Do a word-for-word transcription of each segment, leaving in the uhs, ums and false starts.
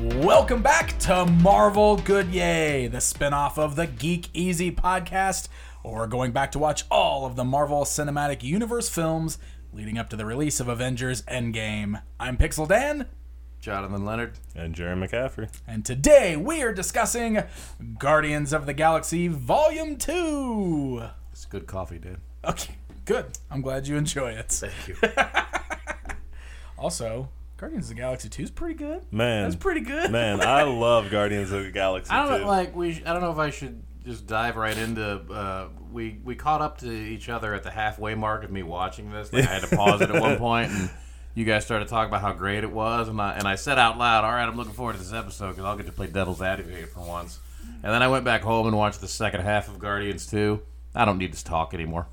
Welcome back to Marvel Good Yay, the spinoff of the Geek Easy podcast, where we're going back to watch all of the Marvel Cinematic Universe films leading up to the release of Avengers Endgame. I'm Pixel Dan. Jonathan Leonard. And Jerry McCaffrey. And today we are discussing Guardians of the Galaxy Volume two. It's good coffee, dude. Okay, good. I'm glad you enjoy it. Thank you. Also, Guardians of the Galaxy two is pretty good. Man. That's pretty good. Man, I love Guardians of the Galaxy I don't too. know, like we. I don't know if I should just dive right into. Uh, we we caught up to each other at the halfway mark of me watching this. Like I had to pause it at one point, and you guys started talking about how great it was, and I and I said out loud, "All right, I'm looking forward to this episode because I'll get to play devil's advocate for once." And then I went back home and watched the second half of Guardians two. I don't need to talk anymore.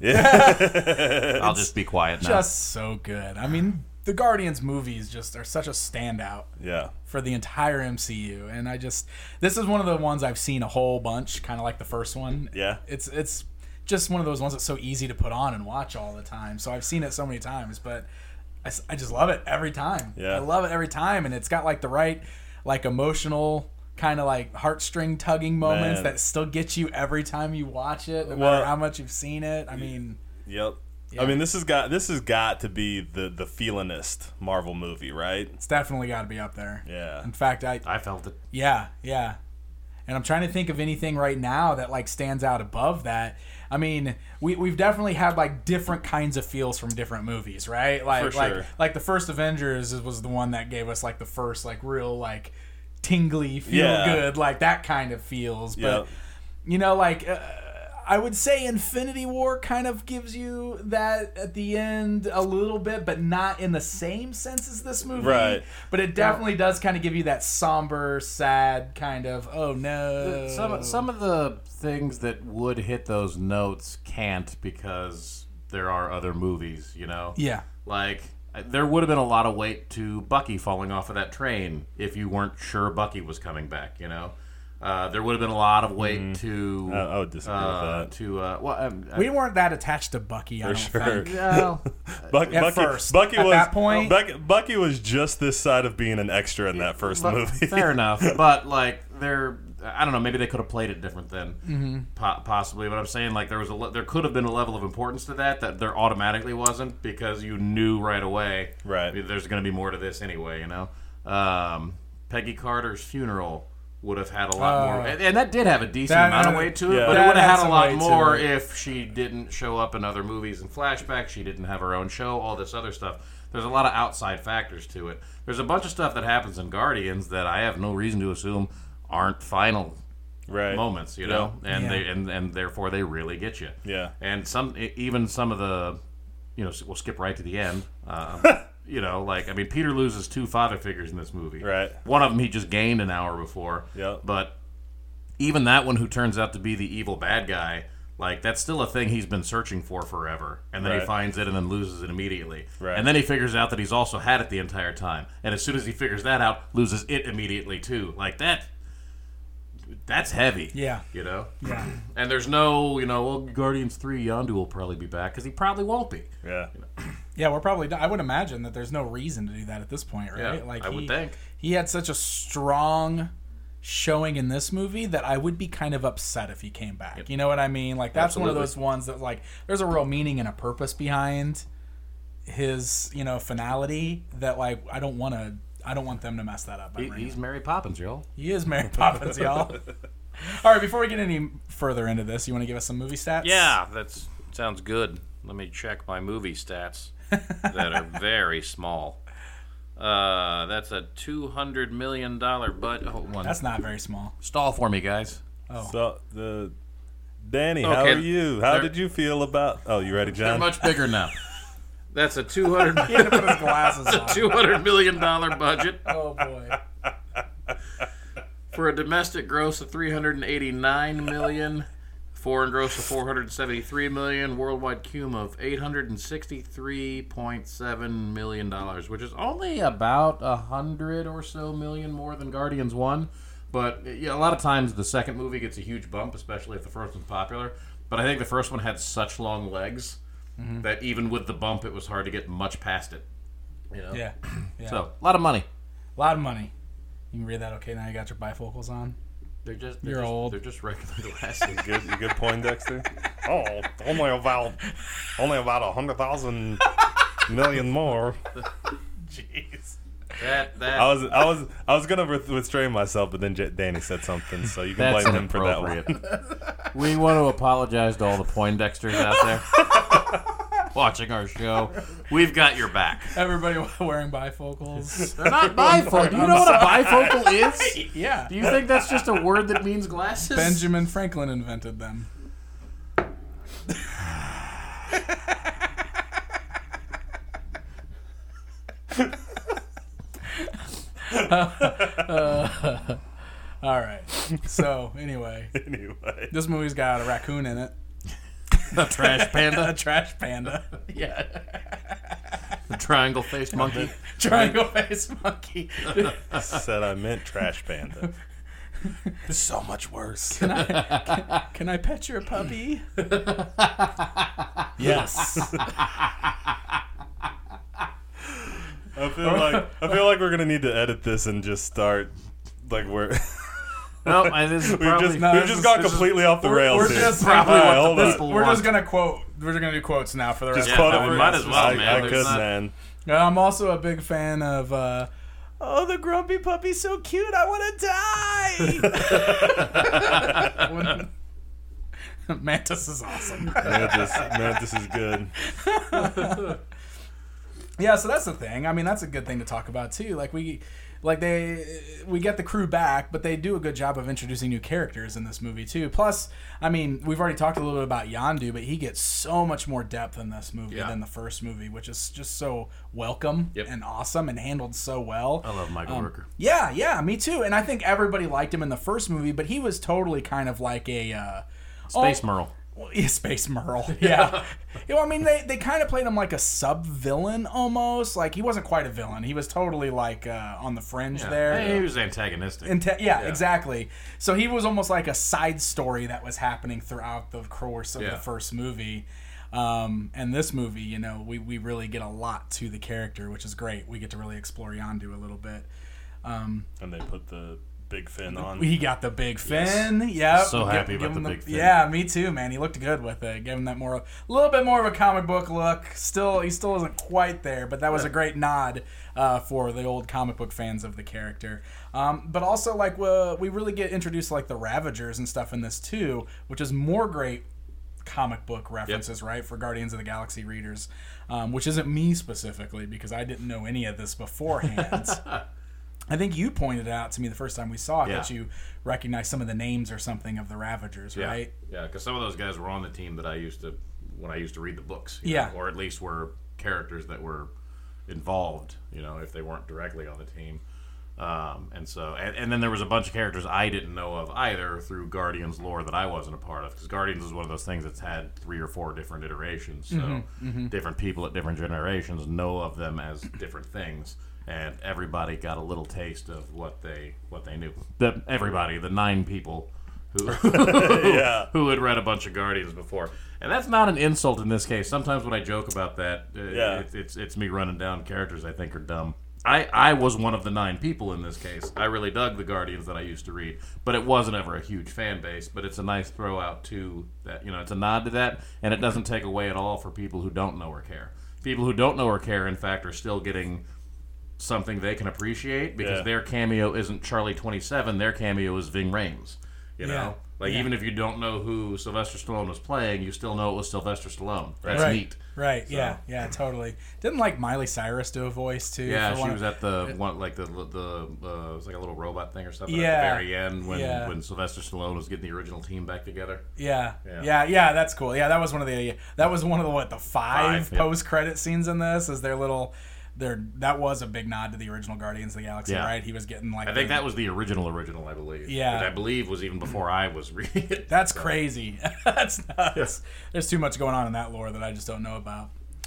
Yeah. I'll just be quiet now. Just so good. I mean, the Guardians movies just are such a standout Yeah. for the entire M C U, and I just this is one of the ones I've seen a whole bunch, kind of like the first one. Yeah. It's it's just one of those ones that's so easy to put on and watch all the time. So I've seen it so many times, but I, s- I just love it every time. Yeah. I love it every time, and it's got like the right like emotional kind of like heartstring tugging moments Man. that still get you every time you watch it, no Well- matter how much you've seen it. I mean, Yep. Yeah. I mean, this has got this has got to be the the feelinist Marvel movie, right? it's definitely got to be up there. Yeah. In fact, I I felt it. Yeah, yeah. And I'm trying to think of anything right now that like stands out above that. I mean, we we've definitely had like different kinds of feels from different movies, right? Like For sure. like like the first Avengers was the one that gave us like the first like real like tingly feel Yeah. good, like that kind of feels. But Yep. you know, like uh, I would say Infinity War kind of gives you that at the end a little bit, but not in the same sense as this movie. Right. But it definitely does kind of give you that somber, sad kind of, oh no. Some some of the things that would hit those notes can't because there are other movies, you know? Yeah. Like, there would have been a lot of weight to Bucky falling off of that train if you weren't sure Bucky was coming back, you know? Uh, there would have been a lot of weight to... I- I would disagree with uh, that. To, uh, well, um, We weren't that attached to Bucky, I For don't sure. think. well, Bucky, At Bucky, first. Bucky At was that point- Bucky, Bucky was just this side of being an extra in that first but- movie. fair enough. But, like, they're... I don't know. Maybe they could have played it different then, Mm-hmm. po- possibly. But I'm saying, like, there was a le- there could have been a level of importance to that that there automatically wasn't because you knew right away. Right. There's going to be more to this anyway. You know, um, Peggy Carter's funeral would have had a lot Uh, more, and, and that did have a decent that- amount of weight to it. yeah. But That it would have had had a some lot weight to more it. if she didn't show up in other movies and flashbacks. She didn't have her own show. All this other stuff. There's a lot of outside factors to it. There's a bunch of stuff that happens in Guardians that I have no reason to assume aren't final Right. moments, you know, and Yeah. they and, and therefore they really get you. Yeah. And some e- even some of the, you know, we'll skip right to the end. Uh, you know, like I mean, Peter loses two father figures in this movie. Right. One of them he just gained an hour before. Yep. But even that one, who turns out to be the evil bad guy, like that's still a thing he's been searching for forever, and then he Right. finds it and then loses it immediately. Right. And then he figures out that he's also had it the entire time, and as soon as he figures that out, loses it immediately too. Like that. That's heavy. Yeah. You know? Yeah. And there's no, you know, well, Guardians three, Yondu will probably be back, because he probably won't be. Yeah. Yeah, we're probably done. I would imagine that there's no reason to do that at this point, right? Yeah, like I he, would think. He had such a strong showing in this movie that I would be kind of upset if he came back. Yep. You know what I mean? Like that's one of Absolutely. those ones that like there's a real meaning and a purpose behind his, you know, finality that like I don't want to I don't want them to mess that up. by He, bringing he's Mary Poppins, y'all. He is Mary Poppins, y'all. All right, before we get any further into this, you want to give us some movie stats? Yeah, that sounds good. Let me check my movie stats that are very small. Uh, that's a two hundred million dollars budget. Hold on. That's not very small. Stall for me, guys. Oh. So the Danny, how Okay. are you? How They're- did you feel about? Oh, you ready, They're John? much bigger now. That's a two hundred He had to put his glasses on. two hundred million dollars budget Oh, boy. for a domestic gross of three hundred eighty-nine million dollars, foreign gross of four hundred seventy-three million dollars, worldwide cum of eight hundred sixty-three point seven million dollars, which is Only about a hundred or so million more than Guardians one. But yeah, a lot of times the second movie gets a huge bump, especially if the first one's popular. But I think the first one had such long legs Mm-hmm. that even with the bump, it was hard to get much past it. You know? Yeah. yeah. So, a lot of money. A lot of money. You can read that okay now you got your bifocals on? They're just they're You're just, old. They're just regular glasses. Good, you good Poindexter? Oh, only about, only about a hundred thousand million more. Jeez. That that I was, I was, I was gonna with- restrain myself, but then J- Danny said something, so you can that's blame him for that one. inappropriate. We want to apologize to all the Poindexters out there watching our show. We've got your back. Everybody wearing bifocals. They're not bifocal. Do you know what a bifocal is? Yeah. Do you think that's just a word that means glasses? Benjamin Franklin invented them. uh, all right. So anyway, Anyway, this movie's got a raccoon in it. A trash A panda. trash panda. Yeah. A triangle faced monkey. Triangle face monkey. said I meant trash panda. So much worse. Can I, can, can I pet your puppy? Yes. I feel like I feel like we're gonna need to edit this and just start like we're No, I, this is we've probably, just no, we've this just is- gone this is- completely off the we're- rails we're here. just probably All right, what the hold on. people We're want. just gonna quote. We're just gonna do quotes now for the rest Just of quote the it we for might us. as well, I, man. I There's could, not- man. I'm also a big fan of. Uh, oh, the grumpy puppy's so cute. I want to die. When- Mantis is awesome. Mantis, Mantis is good. Yeah, so that's the thing. I mean, that's a good thing to talk about too. Like we, like they, we get the crew back, but they do a good job of introducing new characters in this movie too. Plus, I mean, we've already talked a little bit about Yondu, but he gets so much more depth in this movie Yeah. than the first movie, which is just so welcome Yep. and awesome and handled so well. I love Michael Um, Rooker. Yeah, yeah, me too. And I think everybody liked him in the first movie, but he was totally kind of like a uh, Space oh, Merle. well, yeah, Space Merle. Yeah. You know, I mean, they, they kind of played him like a sub-villain almost. Like, he wasn't quite a villain. He was totally, like, uh, on the fringe Yeah. there. Hey, he was antagonistic. Inte- yeah, exactly. So he was almost like a side story that was happening throughout the course of Yeah. the first movie. Um, and this movie, you know, we, we really get a lot to the character, which is great. We get to really explore Yondu a little bit. Um, And they put the big fin on. he got the big fin. Yep. So Give- happy give about him the big fin. Yeah, me too, man. He looked good with it. Give him that more, a little bit more of a comic book look. Still, he still isn't quite there, but that was a great nod uh, for the old comic book fans of the character. Um, but also, like, uh, we really get introduced to, like, the Ravagers and stuff in this too, which is more great comic book references, yep. right, for Guardians of the Galaxy readers, um, which isn't me specifically because I didn't know any of this beforehand. I think you pointed out to me the first time we saw it Yeah. that you recognized some of the names or something of the Ravagers, Yeah. right? Yeah, because some of those guys were on the team that I used to, when I used to read the books. you Yeah. know, or at least were characters that were involved, you know, if they weren't directly on the team. Um, and so, and, and then there was a bunch of characters I didn't know of either through Guardians lore that I wasn't a part of. Because Guardians is one of those things that's had three or four different iterations. So Mm-hmm, mm-hmm. different people at different generations know of them as different things. And everybody got a little taste of what they what they knew. The, everybody, the nine people who Yeah. who had read a bunch of Guardians before, and that's not an insult in this case. Sometimes when I joke about that, uh, Yeah. it, it's it's me running down characters I think are dumb. I, I was one of the nine people in this case. I really dug the Guardians that I used to read, but it wasn't ever a huge fan base. But it's a nice throw out to that. You know, it's a nod to that, and it doesn't take away at all for people who don't know or care. People who don't know or care, in fact, are still getting something they can appreciate because Yeah. their cameo isn't Charlie twenty-seven. Their cameo is Ving Rhames. You know, Yeah. like Yeah. even if you don't know who Sylvester Stallone was playing, you still know it was Sylvester Stallone. That's right. neat. Right. So- Yeah. Yeah. Totally. Didn't like Miley Cyrus do a voice too? Yeah, for she one was of- at the one like the the uh, it was like a little robot thing or something Yeah. at the very end when Yeah. when Sylvester Stallone was getting the original team back together. Yeah. Yeah. yeah, yeah, that's cool. Yeah, that was one of the that was one of the what the five, Five, yep. post credit scenes in this is their little their that was a big nod to the original Guardians of the Galaxy, Yeah. right? He was getting like I think the- that was the original original, I believe. Yeah. which I believe was even before I was reading it. That's crazy. That's nuts. There's too much going on in that lore that I just don't know about.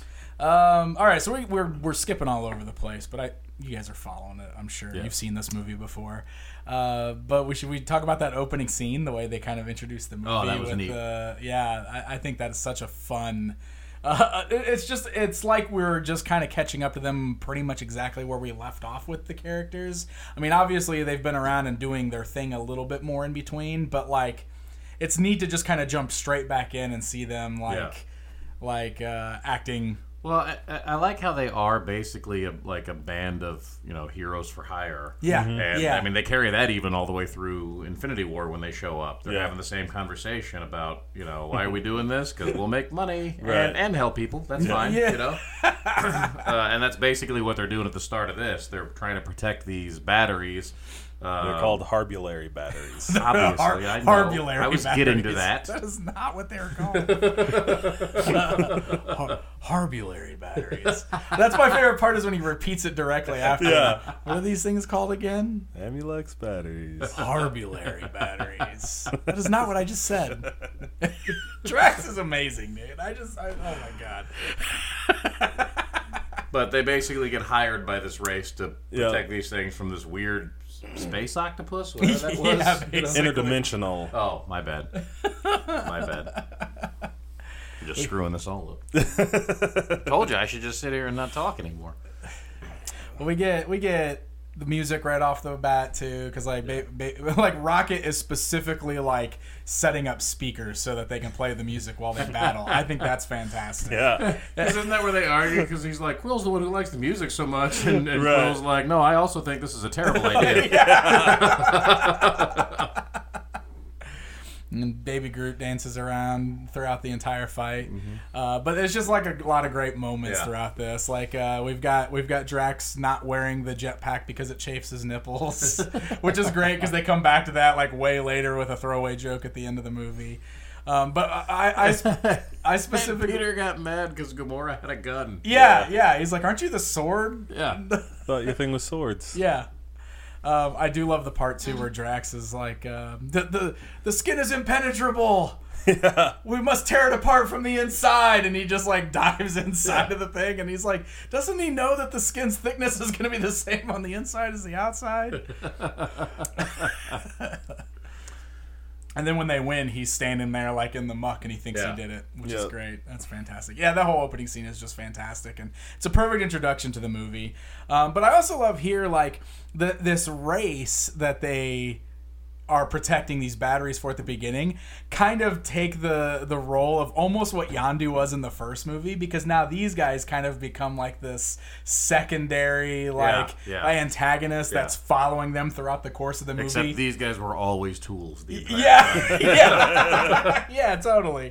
Um, all right, so we, we're we're skipping all over the place, but I you guys are following it. I'm sure Yeah. you've seen this movie before. Uh, but we should we talk about that opening scene, the way they kind of introduced the movie. Oh, that was with neat. The, yeah, I, I think that is such a fun. Uh, it's just, it's like we're just kind of catching up to them pretty much exactly where we left off with the characters. I mean, obviously they've been around and doing their thing a little bit more in between, but like, it's neat to just kind of jump straight back in and see them like, Yeah. like uh, acting. Well, I, I like how they are basically a, like a band of, you know, heroes for hire. Yeah, And, yeah. I mean, they carry that even all the way through Infinity War when they show up. They're Yeah. having the same conversation about, you know, why are we doing this? Because we'll make money Right. and, and help people. That's fine, Yeah. you know? uh, and that's basically what they're doing at the start of this. They're trying to protect these batteries. Uh, They're called Harbulary batteries. Obviously, Har- I know. Harbulary I was batteries. getting to that. That is not what they're called. Har- Harbulary batteries. That's my favorite part is when he repeats it directly after. Yeah. What are these things called again? Amulex batteries. Harbulary batteries. That is not what I just said. Drax is amazing, dude. I just, I, oh my god. But they basically get hired by this race to Yeah. protect these things from this weird space octopus, whatever that was. Yeah, You know? basically. Interdimensional. Oh, my bad. My bad. I'm just screwing this all up. Told you I should just sit here and not talk anymore. Well, we get we get the music right off the bat too, because like ba- ba- like Rocket is specifically like setting up speakers so that they can play the music while they battle. I think that's fantastic. Yeah. Isn't that where they argue? Because he's like, Quill's the one who likes the music so much. And, and Right. Quill's like, no, I also think this is a terrible idea. And Baby Groot dances around throughout the entire fight, Mm-hmm. uh, but it's just like a lot of great moments Yeah. throughout this. Like uh, we've got we've got Drax not wearing the jetpack because it chafes his nipples, which is great because they come back to that like way later with a throwaway joke at the end of the movie. Um, but I I, I, I specifically Peter got mad because Gamora had a gun. yeah yeah he's like, aren't you the sword? Yeah. Thought your thing was swords. Yeah. Um, I do love the part too where Drax is like, uh, the, the the skin is impenetrable. Yeah. We must tear it apart from the inside, and he just like dives inside of the thing, and he's like, doesn't he know that the skin's thickness is going to be the same on the inside as the outside? And then when they win, he's standing there like in the muck, and he thinks Yeah. he did it, which is Yep. great. That's fantastic. Yeah, that whole opening scene is just fantastic, and it's a perfect introduction to the movie. Um, but I also love here like the this race that they are protecting these batteries for at the beginning kind of take the the role of almost what Yondu was in the first movie, because now these guys kind of become like this secondary like yeah. antagonist Yeah. that's following them throughout the course of the movie. Except these guys were always tools. The entire time. Yeah, yeah, yeah, totally.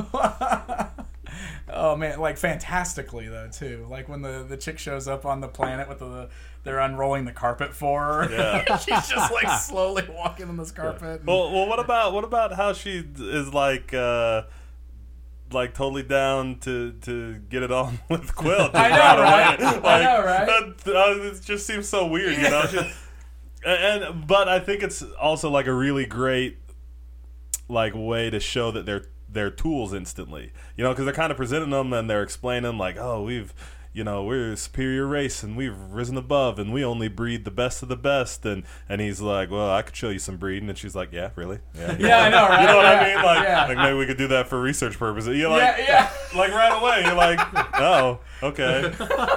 Oh man, like fantastically though too. Like when the, the chick shows up on the planet with the they're unrolling the carpet for her. Yeah. She's just like slowly walking on this carpet. and- Well, well, what about what about how she is like, uh, like totally down to to get it on with Quill? I know, right? I know, right? That, uh, it just seems so weird, you know. She, and, and but I think it's also like a really great like way to show that they're they're tools instantly, you know, because they're kind of presenting them and they're explaining like, oh, we've. You know, we're a superior race and we've risen above and we only breed the best of the best. And, and he's like, well, I could show you some breeding. And she's like, yeah, really? Yeah, Yeah, I know, right? You know what Yeah, I mean? Like, yeah. like maybe we could do that for research purposes. You're like, yeah, yeah. like right away, you're like, oh, okay.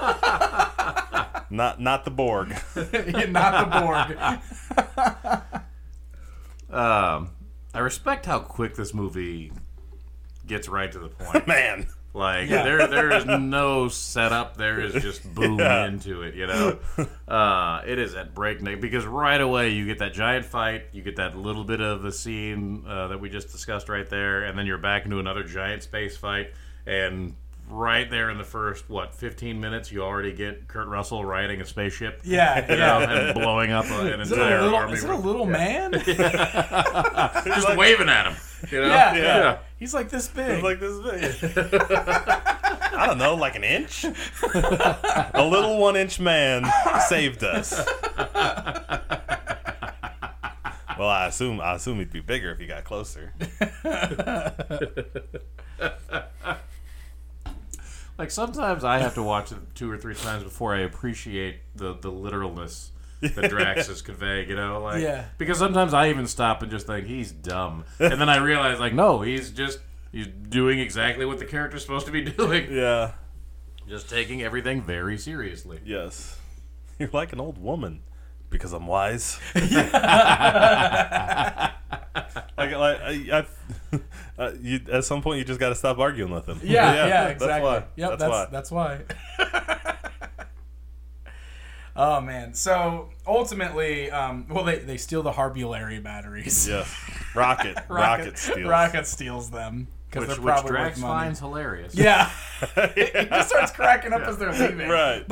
Not not the Borg. Not the Borg. Um, I respect how quick this movie gets right to the point. Man. Like Yeah. there, there is no setup. There is just boom Yeah. into it. You know, uh, it is at breakneck because right away you get that giant fight. You get that little bit of a scene uh, that we just discussed right there, and then you're back into another giant space fight. And right there in the first what fifteen minutes, you already get Kurt Russell riding a spaceship. Yeah, You know, yeah. and blowing up a, an Is it, entire a little, army. is it a little man? just waving at him. You know? Yeah, Yeah. yeah. He's like this big. It's like this big. I don't know, like an inch? A little one inch man saved us. Well, I assume I assume he'd be bigger if he got closer. Like sometimes I have to watch it two or three times before I appreciate the, the literalness that Drax is conveying, you know? Like, Yeah. because sometimes I even stop and just think, he's dumb. And then I realize, like, no, he's just He's doing exactly what the character's supposed to be doing. Yeah. Just taking everything very seriously. Yes. You're like an old woman because I'm wise. like, like I, I, uh, you, at some point, you just got to stop arguing with him. Yeah, yeah, yeah exactly. That's why. Yep, that's, that's why. that's why. Oh man! So ultimately, um, well, they, they steal the Harbulary batteries. Yeah. Rocket. Rocket, Rocket steals. Rocket steals them because Which, they're which probably Drax worth money. finds hilarious. Yeah. He just starts cracking up as they're leaving. Right.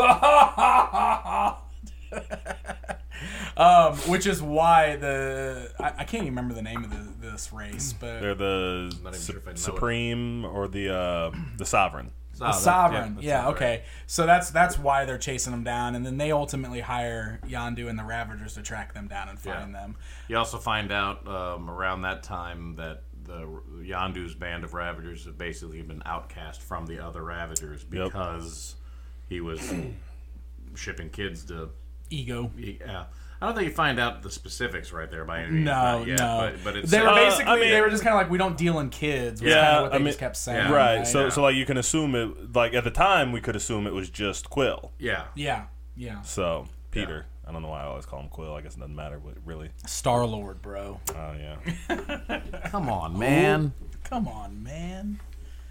um, which is why the I, I can't even remember the name of the, this race, but They're the Not even su- sure if I know it. Supreme or the uh, the Sovereign. So, the that- Sovereign. that's Yeah, right. okay. So that's that's why they're chasing them down, and then they ultimately hire Yondu and the Ravagers to track them down and find Yeah. them. You also find out um, around that time that the Yondu's band of Ravagers have basically been outcast from the other Ravagers because he was shipping kids to. Ego. Yeah, I don't think you find out the specifics right there by any means. No, not yet, no. But, but it's they were Uh, basically I mean- they were just kind of like, we don't deal in kids. Was Yeah, kind of what they I mean- just kept saying. Yeah. Right. So Yeah. so like you can assume it like at the time we could assume it was just Quill. yeah. Yeah, yeah. So Peter. I don't know why I always call him Quill. I guess it doesn't matter what really. Star Lord, bro. Oh yeah. Come on, man. Come on, man.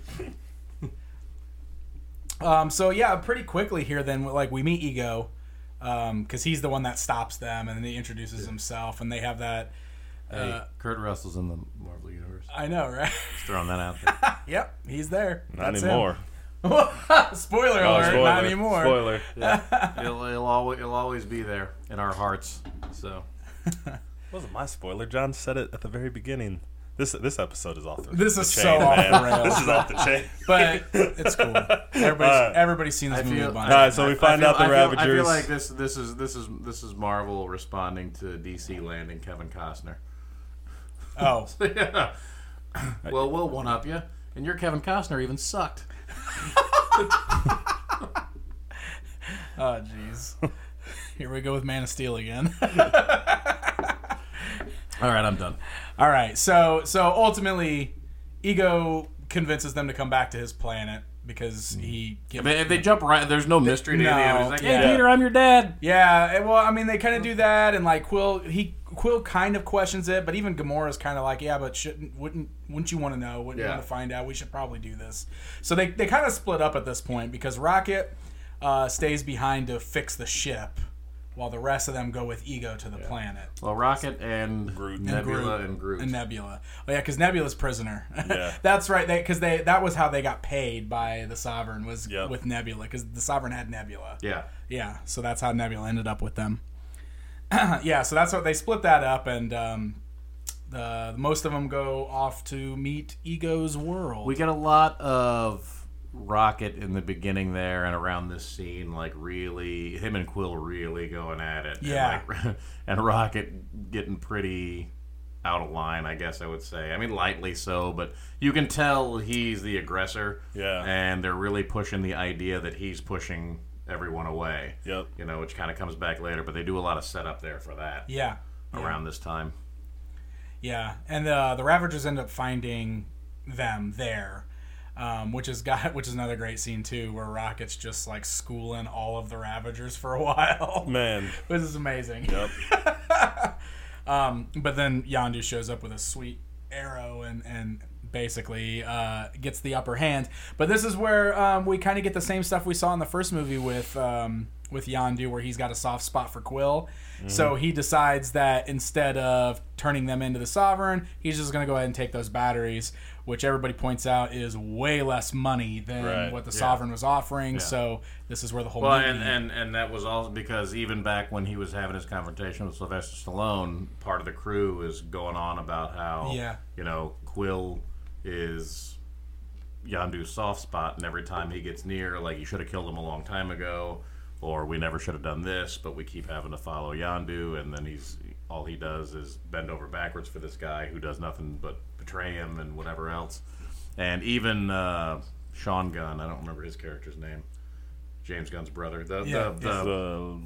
um. So yeah, pretty quickly here, then like we meet Ego, um, because he's the one that stops them, and then he introduces himself, and they have that. Hey, Uh, Kurt Russell's in the Marvel Universe. I know, right? Just throwing that out there. Yep, he's there. Not That's anymore. him. Spoiler Oh, alert! spoiler. Not anymore. Spoiler. Yeah. It'll, it'll, always, it'll always be there in our hearts. So Wasn't my spoiler. John said it at the very beginning. This this episode is off the This the is chain, so off man. the rails. This is off the chain. But it's cool. Everybody's, Alright. everybody's seen this I movie feel- a bunch. All right, so we I find feel- out the I feel, Ravagers. I feel like this this is this is this is Marvel responding to D C landing Kevin Costner. Oh, Yeah. Well, we'll one up you, and your Kevin Costner even sucked. oh, jeez. Here we go with Man of Steel again. All right, I'm done. All right, so so ultimately, Ego convinces them to come back to his planet because he. If they, if they jump right, there's no mystery to No, any of it. It's like, hey, yeah. Peter, I'm your dad. Yeah, and- well, I mean, they kind of do that, and like Quill, he Quill kind of questions it, but even Gamora's kind of like, yeah, but shouldn't wouldn't wouldn't you want to know? Wouldn't you Yeah. want to find out? We should probably do this. So they they kind of split up at this point because Rocket uh, stays behind to fix the ship, while the rest of them go with Ego to the planet. Well, Rocket and Groot. Nebula Groot. and Groot. And Nebula. Oh yeah, because Nebula's prisoner. Yeah. That's right. They because they that was how they got paid by the Sovereign was Yep. with Nebula because the Sovereign had Nebula. yeah. Yeah, so that's how Nebula ended up with them. Yeah, so that's what they split that up, and um, the most of them go off to meet Ego's world. We get a lot of Rocket in the beginning there and around this scene, like really, him and Quill really going at it. Yeah. And, like, and Rocket getting pretty out of line, I guess I would say. I mean, lightly so, but you can tell he's the aggressor. Yeah. And they're really pushing the idea that he's pushing everyone away. Yep. You know, which kind of comes back later, but they do a lot of setup there for that yeah, around this time. yeah, and uh, the Ravagers end up finding them there, um, which is got which is another great scene too, where Rocket's just like schooling all of the Ravagers for a while. Man. This is amazing. Yep. Um, but then Yondu shows up with a sweet arrow and, and basically uh, gets the upper hand. But this is where um, we kind of get the same stuff we saw in the first movie with um, with Yondu, where he's got a soft spot for Quill. Mm-hmm. So he decides that instead of turning them into the Sovereign, he's just going to go ahead and take those batteries, which everybody points out is way less money than Right. what the Yeah. Sovereign was offering. Yeah. So this is where the whole Well, movie... and, and, and that was also because even back when he was having his confrontation with Sylvester Stallone, part of the crew is going on about how, Yeah. you know, Quill is Yondu's soft spot, and every time he gets near, like, you should have killed him a long time ago, or we never should have done this, but we keep having to follow Yondu, and then he's all he does is bend over backwards for this guy who does nothing but betray him and whatever else. And even uh, Sean Gunn, I don't remember his character's name, James Gunn's brother. The, Yeah. the, the, The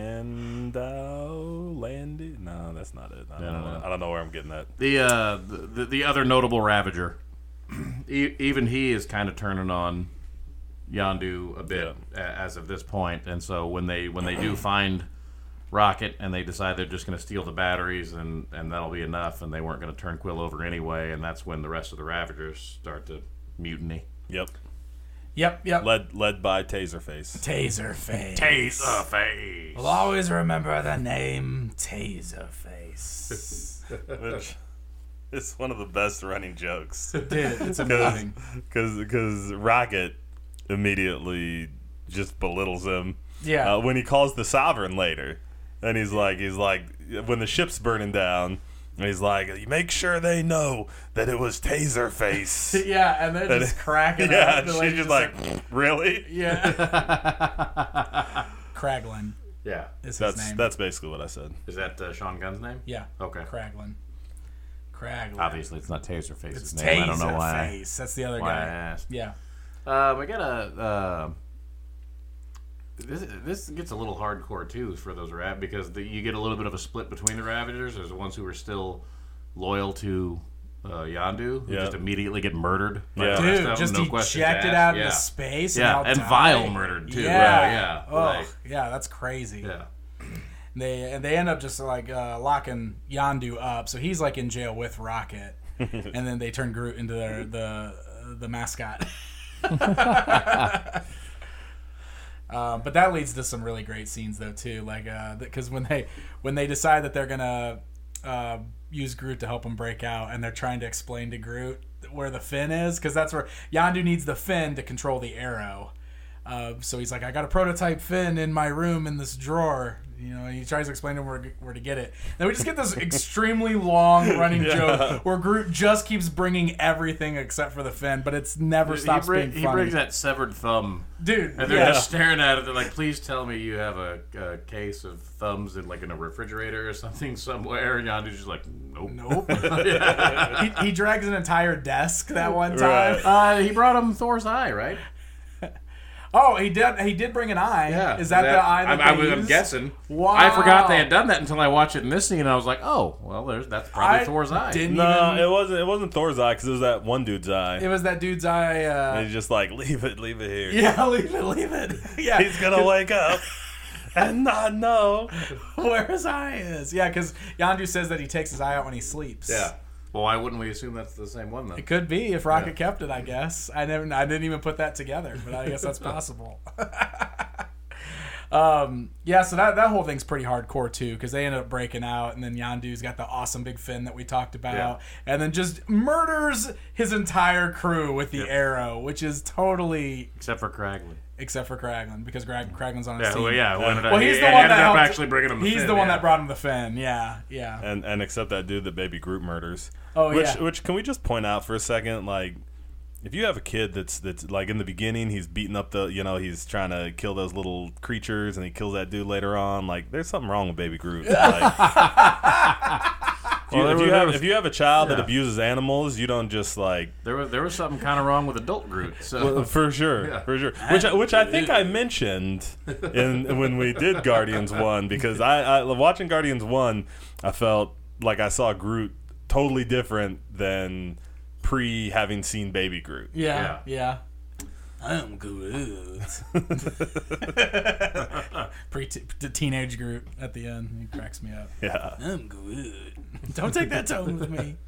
Landau, Landy? No, that's not it. I don't, No, no, know. no. I don't know where I'm getting that. The, uh, the the the other notable Ravager e- even he is kind of turning on Yondu a bit yeah. a- as of this point, and so when they when they do find Rocket and they decide they're just going to steal the batteries and, and that'll be enough, and they weren't going to turn Quill over anyway, and that's when the rest of the Ravagers start to mutiny. Yep. Yep, yep. Led led by Taserface. Taserface. Taserface. We'll always remember the name Taserface. Which is one of the best running jokes. Dude, it's amazing. Because Rocket immediately just belittles him. Yeah. Uh, when he calls the Sovereign later. And he's like, he's like, when the ship's burning down, he's like, make sure they know that it was Taserface. Yeah, and they're just and, cracking yeah, up. Yeah, she's like, just like, like, really? Yeah. Kraglin. Yeah. Is his that's, name. That's basically what I said. Is that uh, Sean Gunn's name? Yeah. Okay. Kraglin. Kraglin. Obviously, it's not Taserface's it's name. Taserface. I don't know why. I, That's the other why guy. I asked. Yeah. Uh, we got a... Uh, This this gets a little hardcore too for those Rav because the, you get a little bit of a split between the Ravagers. There's the ones who are still loyal to uh, Yondu, who yeah. just immediately get murdered. Yeah. Dude, just no ejected out yeah. into space. Yeah, and, and die. Vile murdered too. Yeah, uh, yeah, oh, like, yeah, that's crazy. yeah. They and they end up just like uh, locking Yondu up, so he's like in jail with Rocket, and then they turn Groot into their, the the mascot. Um, but that leads to some really great scenes though too, like because uh, when they when they decide that they're gonna uh, use Groot to help them break out, and they're trying to explain to Groot where the fin is, because that's where Yondu needs the fin to control the arrow. Uh, so he's like, I got a prototype fin in my room in this drawer. You know, and he tries to explain to him where, where to get it. Then we just get this extremely long running yeah. joke where Groot just keeps bringing everything except for the fin, but it's never stops he bring, being funny. He brings that severed thumb. Dude, and they're yeah. just staring at it. They're like, please tell me you have a, a case of thumbs in like in a refrigerator or something somewhere. And Yondu's just like, nope. Nope. he, he drags an entire desk that one time. Right. Uh, he brought him Thor's eye, right? Oh, he did. He did bring an eye. Yeah, is that, that the eye that I, they I, I'm used? guessing. Wow. I forgot they had done that until I watched it in this scene. And I was like, oh, well, there's that's probably I Thor's eye. Didn't no, even... it wasn't. It wasn't Thor's eye because it was that one dude's eye. It was that dude's eye. Uh... And he's just like, leave it, leave it here. Yeah, leave it, leave it. Yeah, he's gonna wake up and not know where his eye is. Yeah, because Yondu says that he takes his eye out when he sleeps. Yeah. Well, why wouldn't we assume that's the same one then? It could be if Rocket yeah. kept it. I guess I never. I didn't even put that together, but I guess that's possible. um, yeah, so that that whole thing's pretty hardcore too, because they ended up breaking out, and then Yondu's got the awesome big fin that we talked about, yeah. and then just murders his entire crew with the yep. arrow, which is totally except for Kraglin. Except for Kraglin, because Krag, Kraglin's on his yeah, team. Well, yeah, well, well he's he, the he one ended that up helped, actually bringing him the He's fin, the one yeah. that brought him the fin. Yeah, yeah. And and except that dude that Baby Groot murders. Oh which, yeah. Which can we just point out for a second, like, if you have a kid that's that's like in the beginning, he's beating up the, you know, he's trying to kill those little creatures, and he kills that dude later on. Like, there's something wrong with Baby Groot. Like, if, you, well, if, you was, have, if you have a child yeah. that abuses animals, you don't just like. There was there was something kind of wrong with adult Groot. So well, for sure, yeah. for sure. Which which I think I mentioned in when we did Guardians one, because I, I watching Guardians one, I felt like I saw Groot totally different than pre having seen Baby Groot. Yeah, yeah. yeah. I'm Groot. Pre teenage Groot at the end. He cracks me up. Yeah. I'm Groot. Don't take that tone with me.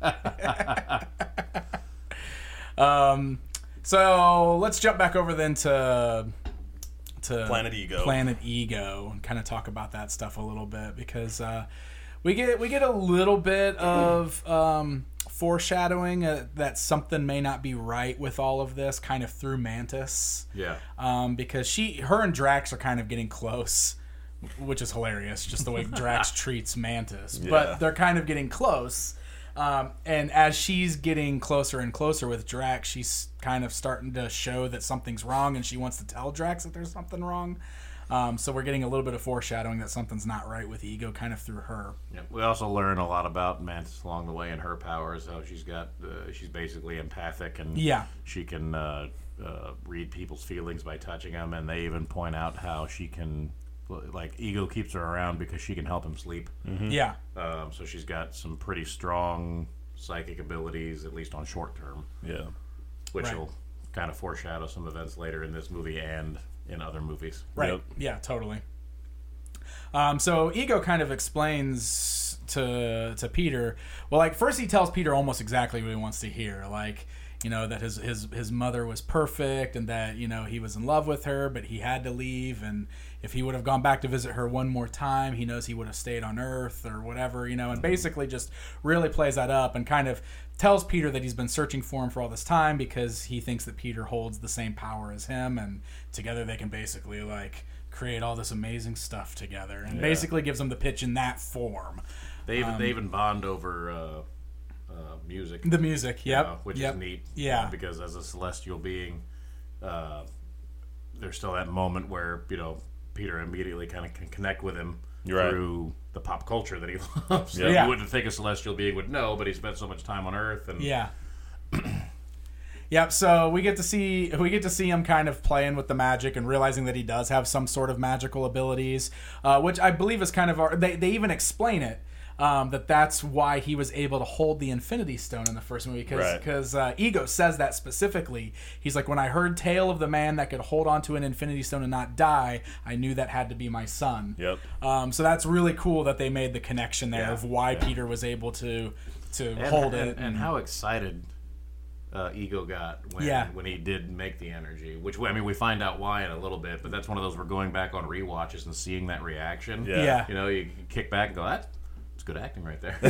um, so let's jump back over then to to Planet Ego. Planet Ego, and kind of talk about that stuff a little bit, because uh, we get we get a little bit of um, foreshadowing uh, that something may not be right with all of this, kind of through Mantis. Yeah. Um, because she, her and Drax are kind of getting close, which is hilarious, just the way Drax treats Mantis. Yeah. But they're kind of getting close. Um, and as she's getting closer and closer with Drax, she's kind of starting to show that something's wrong, and she wants to tell Drax that there's something wrong. Um, so we're getting a little bit of foreshadowing that something's not right with Ego, kind of through her. Yeah, we also learn a lot about Mantis along the way and her powers. How she's got, uh, she's basically empathic, and yeah. she can uh, uh, read people's feelings by touching them. And they even point out how she can, like, Ego keeps her around because she can help him sleep. Mm-hmm. Yeah. Um, so she's got some pretty strong psychic abilities, at least on short term. Yeah. which Right. will kind of foreshadow some events later in this movie and in other movies. Right. Yep. Yeah, totally. Um, so Ego kind of explains to to Peter. Well, like first he tells Peter almost exactly what he wants to hear. Like, you know, that his his his mother was perfect and that, you know, he was in love with her, but he had to leave, and if he would have gone back to visit her one more time, he knows he would have stayed on Earth or whatever, you know, and basically just really plays that up and kind of tells Peter that he's been searching for him for all this time because he thinks that Peter holds the same power as him, and together they can basically like create all this amazing stuff together, and Yeah. basically gives him the pitch in that form. They even Um, they even bond over uh, uh, music. The music, yep, uh, which yep. is neat. Yeah. uh, because as a celestial being, uh, there's still that moment where you know Peter immediately kind of can connect with him Right. through the pop culture that he loves. Yeah. Yeah. You wouldn't think a celestial being would know, but he spent so much time on Earth, and Yeah. Yep. So we get to see we get to see him kind of playing with the magic and realizing that he does have some sort of magical abilities, uh, which I believe is kind of our, they they even explain it. Um, that that's why he was able to hold the Infinity Stone in the first movie, because Right. because uh, Ego says that specifically. He's like, when I heard tale of the man that could hold onto an Infinity Stone and not die, I knew that had to be my son. Yep. Um, so that's really cool that they made the connection there Yeah. of why Yeah. Peter was able to to and, hold and, it and how excited uh, Ego got when Yeah. when he did make the energy. Which I mean, we find out why in a little bit, but that's one of those we're going back on rewatches and seeing that reaction. Yeah. Yeah. You know, you can kick back and go, that's it's good acting right there.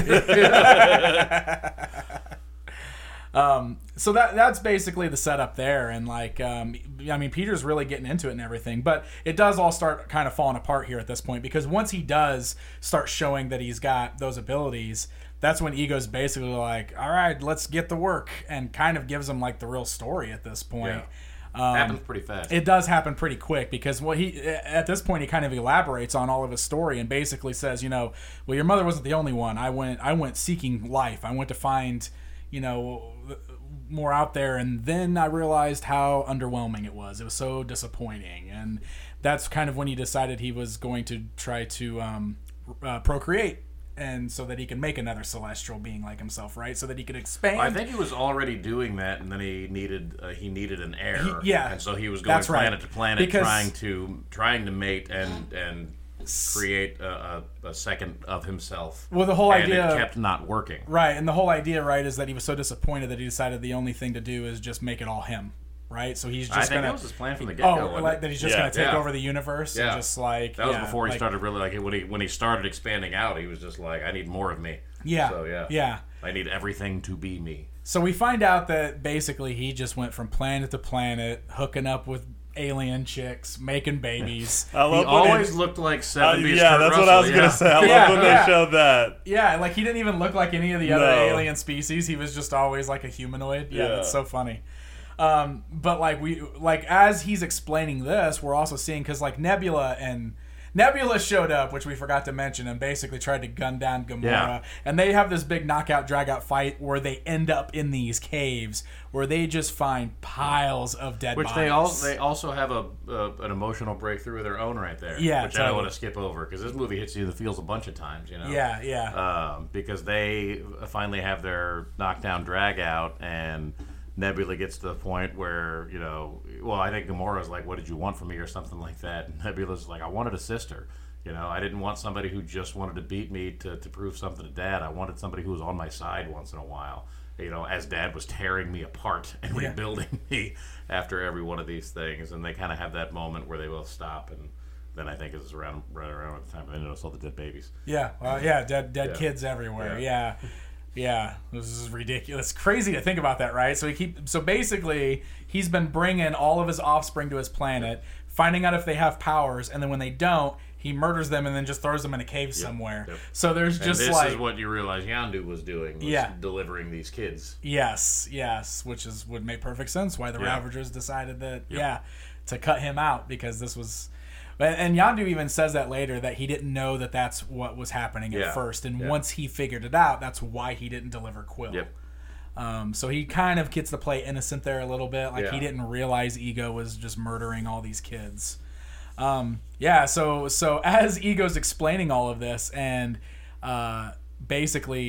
Um, so that that's basically the setup there, and like, um, I mean, Peter's really getting into it and everything, but it does all start kind of falling apart here at this point, because once he does start showing that he's got those abilities, that's when Ego's basically like, all right, let's get to work, and kind of gives him like the real story at this point. Um, Happens pretty fast. It does happen pretty quick, because what he at this point he kind of elaborates on all of his story and basically says, you know, well, your mother wasn't the only one. I went I went seeking life. I went to find, you know, more out there, and then I realized how underwhelming it was. It was so disappointing, and that's kind of when he decided he was going to try to um, uh, procreate. And so that he can make another celestial being like himself, right? So that he could expand. I think he was already doing that, and then he needed uh, he needed an heir. He- yeah, and so he was going that's right. planet to planet, Because- trying to trying to mate and and create a, a, a second of himself. Well, the whole and idea- it kept not working. Right, and the whole idea, right, is that he was so disappointed that he decided the only thing to do is just make it all him, right? So he's just I think gonna that was his plan from the get go. oh, like that he's just Yeah. gonna take Yeah. over the universe and Yeah. just like That was yeah, before he like- started really like when he when he started expanding out. He was just like, I need more of me. Yeah, So yeah. yeah. I need everything to be me. So we find out that basically he just went from planet to planet, hooking up with alien chicks, making babies. I He love when always it- looked like uh, seventies. yeah, Kurt that's what Russell, I was yeah. gonna say. I love Yeah, when yeah. they showed that. Yeah, like he didn't even look like any of the other No. alien species. He was just always like a humanoid. Yeah, Yeah. that's so funny. Um, but like we like as he's explaining this, we're also seeing because like Nebula and Nebula showed up, which we forgot to mention, and basically tried to gun down Gamora. Yeah. And they have this big knockout drag out fight where they end up in these caves where they just find piles of dead Which bodies. they also they also have a, a an emotional breakthrough of their own right there. Yeah, which I don't totally. want to skip over because this movie hits you in the feels a bunch of times. You know. Yeah, yeah. Um, because they finally have their knockdown drag out, and Nebula gets to the point where, you know, well, I think Gamora's like, what did you want from me or something like that. And Nebula's like, I wanted a sister. You know, I didn't want somebody who just wanted to beat me to, to prove something to Dad. I wanted somebody who was on my side once in a while, you know, as Dad was tearing me apart and Yeah. rebuilding me after every one of these things. And they kind of have that moment where they both stop, and then I think it's around right around at the time they notice all the dead babies. Yeah, well, yeah, dead dead Yeah. kids everywhere. Yeah. Yeah. yeah, This is ridiculous. Crazy to think about that, right? So he keep so basically he's been bringing all of his offspring to his planet, finding out if they have powers, and then when they don't, he murders them and then just throws them in a cave somewhere. yep. So there's And just this like is what you realize Yandu was doing, was Yeah. delivering these kids. yes, yes, which is would make perfect sense why the Yeah. Ravagers decided that yeah to cut him out, because this was. And and Yondu even says that later, that he didn't know that that's what was happening at Yeah. first, and Yeah. once he figured it out, that's why he didn't deliver Quill. Yep. Um, so he kind of gets to play innocent there a little bit, like he Yeah. didn't realize Ego was just murdering all these kids. Um, yeah, so so as Ego's explaining all of this, and uh, basically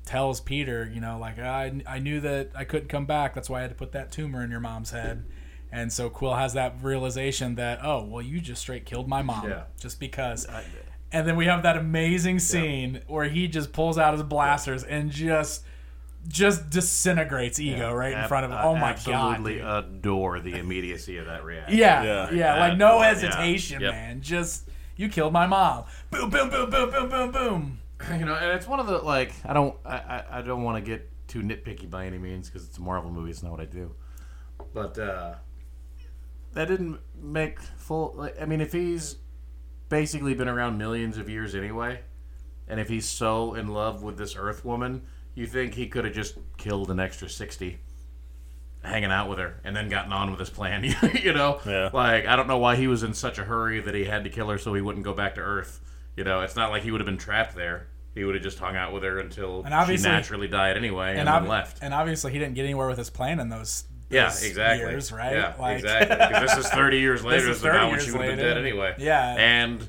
tells Peter, you know, like, I, I knew that I couldn't come back. That's why I had to put that tumor in your mom's head. And so Quill has that realization that, oh, well, you just straight killed my mom Yeah. just because. And then we have that amazing scene yeah. where he just pulls out his blasters yeah. and just just disintegrates Ego yeah. right in front of him. Oh, my absolutely God. Absolutely adore the immediacy of that reaction. Yeah, yeah, yeah. like no one, hesitation, yeah. Yep. man. Just, you killed my mom. Boom, boom, boom, boom, boom, boom, boom. You know, and it's one of the, like, I don't I, I, I don't want to get too nitpicky by any means because it's a Marvel movie. It's not what I do. But uh, that didn't make full, like, I mean, if he's basically been around millions of years anyway, and if he's so in love with this Earth woman, you think he could have just killed an extra sixty hanging out with her and then gotten on with his plan, you know? Yeah. Like, I don't know why he was in such a hurry that he had to kill her so he wouldn't go back to Earth. You know, it's not like he would have been trapped there. He would have just hung out with her until she naturally died anyway and, and then ob- left. And obviously he didn't get anywhere with his plan in those, those yeah, exactly. years, right? Yeah, like, exactly. Because this is thirty years later, this is so now when years she would have been later. dead anyway. Yeah. And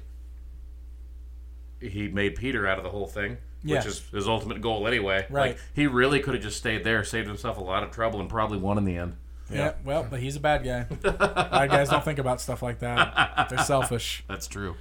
he made Peter out of the whole thing. Yeah. Which is his ultimate goal anyway. Right. Like, he really could have just stayed there, saved himself a lot of trouble, and probably won in the end. Yeah, yeah well, but he's a bad guy. Bad guys don't think about stuff like that. They're selfish. That's true.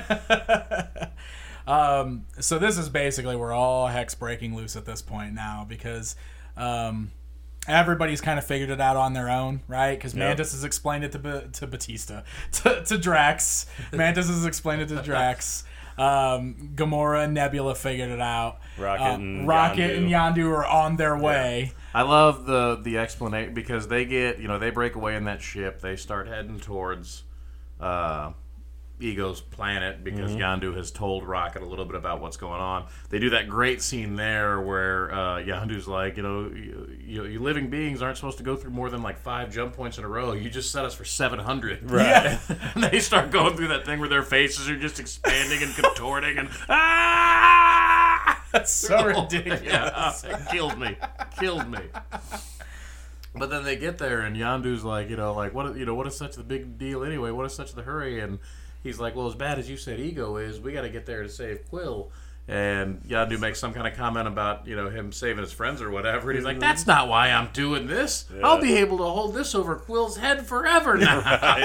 um, so this is basically where all heck's breaking loose at this point now because um, everybody's kind of figured it out on their own, right? Because Mantis yep. has explained it to B- to Batista, to, to Drax. Mantis has explained it to Drax. Um, Gamora and Nebula figured it out. Rocket um, and Rocket Yondu. and Yondu are on their way. Yeah. I love the the explanation because they get, you know, they break away in that ship. They start heading towards uh, Ego's planet because mm-hmm. Yondu has told Rocket a little bit about what's going on. They do that great scene there where uh, Yondu's like, you know, you, you, you living beings aren't supposed to go through more than like five jump points in a row. You just set us for seven hundred. Right. Yeah. And they start going through that thing where their faces are just expanding and contorting and ah! That's so ridiculous. Yeah, it killed me. Killed me. But then they get there and Yondu's like, you know, like what you know, what is such the big deal anyway? What is such the hurry? And he's like, well, as bad as you said Ego is, we got to get there to save Quill. And Yondu makes some kind of comment about, you know, him saving his friends or whatever. And he's like, that's not why I'm doing this. Yeah. I'll be able to hold this over Quill's head forever now.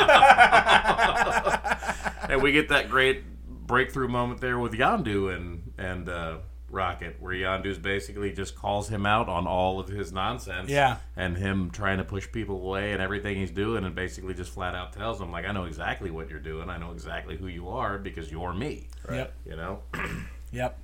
And we get that great breakthrough moment there with Yondu and, and uh, Rocket, where Yondu's basically just calls him out on all of his nonsense. Yeah. And him trying to push people away and everything he's doing, and basically just flat out tells him, like, I know exactly what you're doing. I know exactly who you are because you're me. Right. Yep. You know? Yep.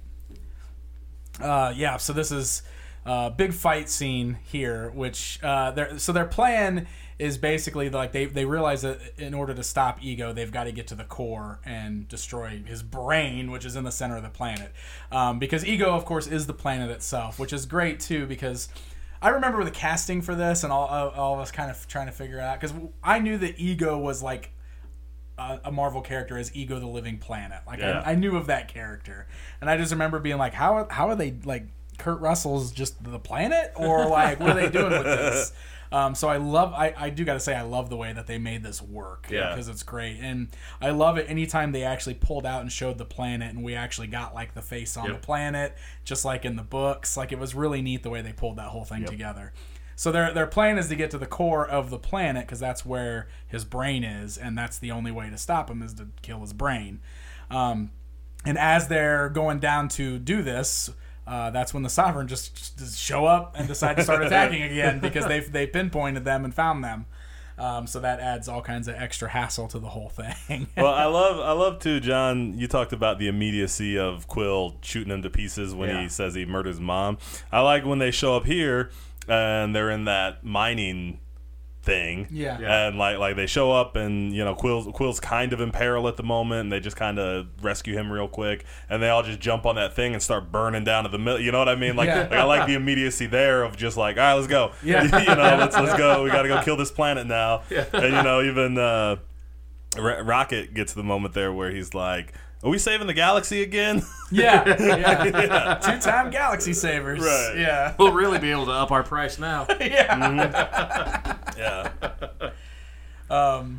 Uh, yeah, so this is a big fight scene here, which, uh, their so their plan is basically, like, they, they realize that in order to stop Ego, they've got to get to the core and destroy his brain, which is in the center of the planet. Um, because Ego, of course, is the planet itself, which is great, too, because I remember the casting for this and all, all of us kind of trying to figure it out, because I knew that Ego was, like, a, a Marvel character as Ego the Living Planet. Like, yeah. I, I knew of that character. And I just remember being like, how, how are they, like, Kurt Russell's just the planet? Or, like, what are they doing with this? Um, so I love, I, I do got to say, I love the way that they made this work. Yeah. Because it's great. And I love it anytime they actually pulled out and showed the planet and we actually got, like, the face on Yep. the planet, just like in the books. Like, it was really neat the way they pulled that whole thing Yep. together. So their their plan is to get to the core of the planet because that's where his brain is, and that's the only way to stop him is to kill his brain. Um, and as they're going down to do this, uh, that's when the Sovereign just, just show up and decide to start attacking again because they they pinpointed them and found them. Um, so that adds all kinds of extra hassle to the whole thing. Well, I love, I love too, John. You talked about the immediacy of Quill shooting him to pieces when Yeah. he says he murdered his mom. I like when they show up here and they're in that mining thing. Yeah. Yeah. And like like they show up and, you know, Quill's Quill's kind of in peril at the moment and they just kind of rescue him real quick and they all just jump on that thing and start burning down to the middle. You know what I mean? Like, Yeah. like I like the immediacy there of just like, all right, let's go. Yeah. you know, let's let's go. We got to go kill this planet now. Yeah. And you know, even uh, Ro- Rocket gets the moment there where he's like, are we saving the galaxy again? yeah, yeah. Two-time Galaxy Savers. Right. Yeah. We'll really be able to up our price now. yeah. Yeah. Um,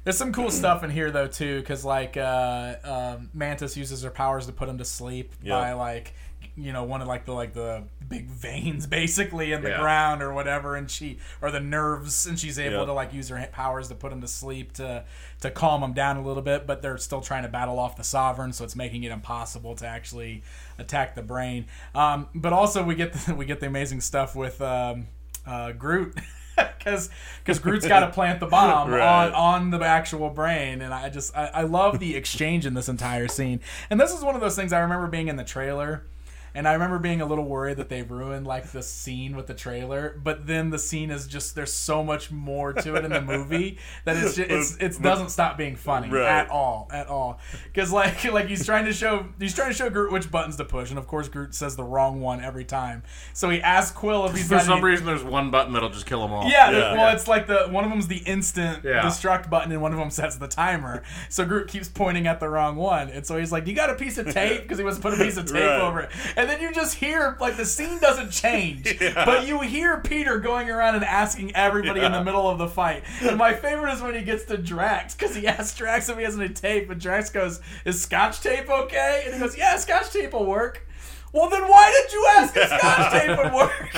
There's some cool stuff in here though too, because like uh, um, Mantis uses her powers to put him to sleep Yep. by like, you know, one of like the like the big veins basically in the Yeah. ground or whatever, and she or the nerves, and she's able Yep. to like use her ha- powers to put him to sleep to to calm him down a little bit. But they're still trying to battle off the Sovereign, so it's making it impossible to actually attack the brain. Um, but also we get the, we get the amazing stuff with um, uh, Groot. Because because Groot's got to plant the bomb Right. on, on the actual brain, and I just I, I love the exchange in this entire scene. And this is one of those things I remember being in the trailer, and I remember being a little worried that they ruined like the scene with the trailer. But then the scene is just there's so much more to it in the movie that it's just, it's it doesn't stop being funny Right. at all at all. Because like like he's trying to show he's trying to show Groot which buttons to push, and of course Groot says the wrong one every time. So he asks Quill if he's For got some any, reason, there's one button that'll just kill them all. yeah, Yeah. well, it's like the one of them's the instant Yeah. destruct button, and one of them sets the timer. So Groot keeps pointing at the wrong one, and so he's like, "You got a piece of tape?" Because he wants to put a piece of tape Right. over it, and then you just hear like the scene doesn't change, but you hear Peter going around and asking everybody in the Yeah. middle of the fight. And my favorite is when he gets to Drax, because he asks Drax if he has any tape, and Drax goes, "Is Scotch tape okay?" And he goes, "Yeah, Scotch tape will work." Well, then why did you ask if Scotch tape would work?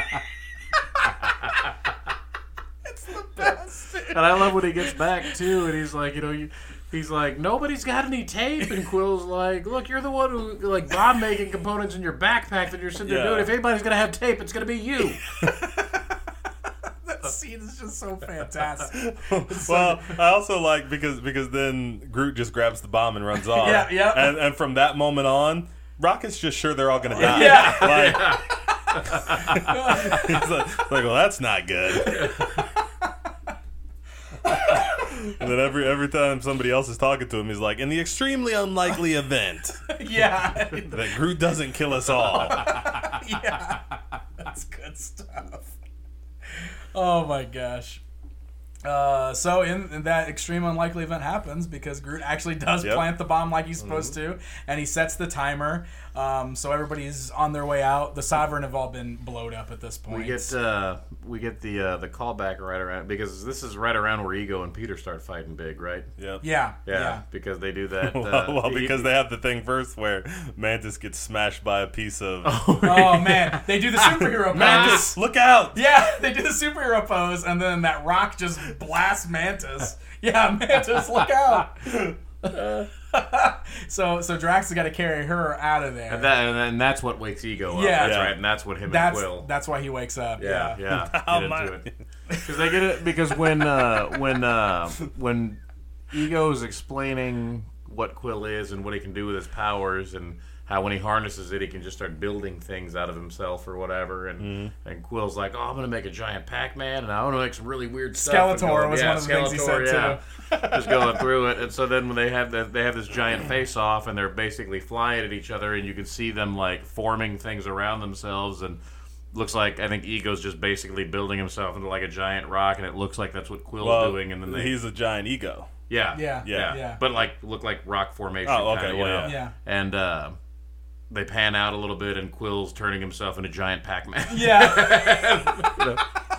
It's the best. And I love when he gets back too, and he's like, you know, you, he's like, nobody's got any tape, and Quill's like, look, you're the one who like bomb making components in your backpack that you're sitting there Yeah. doing. If anybody's gonna have tape, it's gonna be you. That scene is just so fantastic. Well, I also like because because then Groot just grabs the bomb and runs off. Yeah, yeah. And and from that moment on, Rocket's just sure they're all gonna die. Yeah. Like, he's like, like, well, that's not good. And then every every time somebody else is talking to him, he's like, in the extremely unlikely event Yeah. that Groot doesn't kill us all. Yeah. That's good stuff. Oh my gosh. Uh, so in, in that extreme unlikely event happens because Groot actually does Yep. plant the bomb like he's supposed to, and he sets the timer. Um, so everybody's on their way out. The Sovereign have all been blowed up at this point. We get uh, we get the uh, the callback right around because this is right around where Ego and Peter start fighting big, right? Yep. yeah, Yeah, yeah. because they do that. Uh, well, well, he- because they have the thing first where Mantis gets smashed by a piece of. Oh man, they do the superhero pose. Mantis, look out! Yeah, they do the superhero pose, and then that rock just blasts Mantis. Yeah, Mantis, look out! so, so Drax has got to carry her out of there. and, that, and, and that's what wakes Ego up. Yeah. that's Yeah. right, and that's what him that's and Quill. that's why he wakes up. Yeah, Yeah, yeah. How Get my- into it. Because they get it because when uh, when uh, when Ego's explaining what Quill is and what he can do with his powers and how when he harnesses it he can just start building things out of himself or whatever and Mm-hmm. and Quill's like, oh, I'm gonna make a giant Pac-Man and I want to make some really weird stuff. And Skeletor going, was yeah, one of the things he Skeletor, said yeah. too. Just going through it, and so then when they have the, they have this giant face off and they're basically flying at each other and you can see them like forming things around themselves and looks like I think Ego's just basically building himself into like a giant rock and it looks like that's what Quill's Well, doing and then they he's a giant ego. yeah Yeah, Yeah. yeah. but like look like rock formation. Oh, okay, kinda, you well, know? Yeah. And uh, they pan out a little bit and Quill's turning himself into giant Pac-Man. Yeah.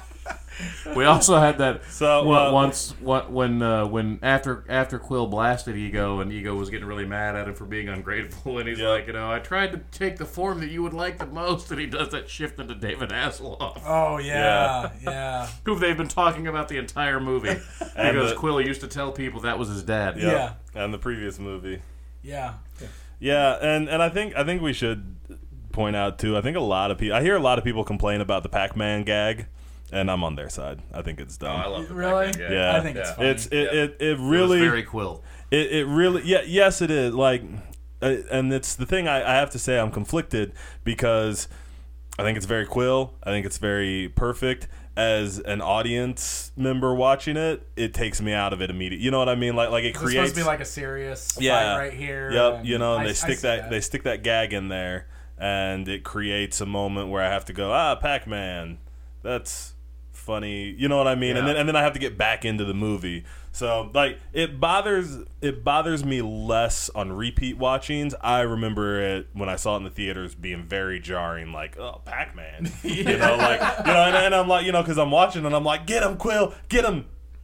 We also had that So, one- uh, once what, when uh, when after after Quill blasted Ego and Ego was getting really mad at him for being ungrateful and he's Yeah. like, you know, I tried to take the form that you would like the most, and he does that shift into David Hasselhoff, Oh yeah, yeah. who they've been talking about the entire movie And because the- Quill used to tell people that was his dad. Yep. And the previous movie. Yeah. Yeah, and, and I think I think we should point out too. I think a lot of people. I hear a lot of people complain about the Pac-Man gag, and I'm on their side. I think it's Oh, dumb. I love the Really? Pac-Man gag. Yeah. I think it's Yeah. funny. It's it, Yeah. it, it It was really very Quill. it, it really yeah yes it is like uh, and it's the thing I, I have to say I'm conflicted because I think it's very Quill. I think it's very perfect. As an audience member watching it, it takes me out of it immediately. You know what I mean? Like like it It's creates supposed to be like a serious yeah fight right here. Yep, and you know, and I- they I stick see that, they stick that gag in there, and it creates a moment where I have to go, ah, Pac-Man, that's funny. You know what I mean? And Yeah. then and then I have to get back into the movie. So like it bothers it bothers me less on repeat watchings. I remember it when I saw it in the theaters being very jarring. Like, oh, Pac-Man, you know, like you know, and, and I'm like, you know, because I'm watching and I'm like, get him, Quill, get him.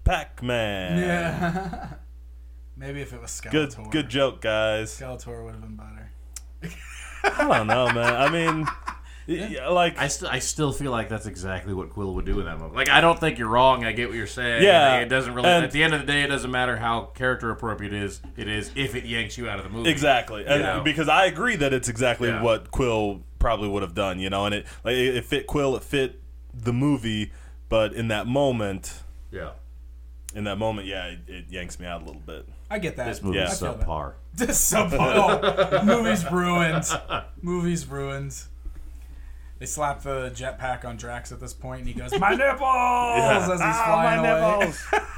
Pac-Man. Yeah. Maybe if it was Good, Skeletor. good joke, guys. Skeletor would have been better. I don't know, man. I mean, yeah, like, I still I still feel like that's exactly what Quill would do in that moment. Like, I don't think you're wrong. I get what you're saying. Yeah, Like, it doesn't really. and- At the end of the day, it doesn't matter how character appropriate it is. It is if it yanks you out of the movie. exactly, and know? because I agree that it's exactly Yeah. what Quill probably would have done, you know, and it like it fit Quill, it fit the movie, but in that moment, Yeah. in that moment, yeah, it, it yanks me out a little bit. I get that. This movie's Yeah. I feel that. subpar. This so oh, movie's ruined. Movie's ruined. They slap the jetpack on Drax at this point, and he goes, "My nipples!" as he's flying away,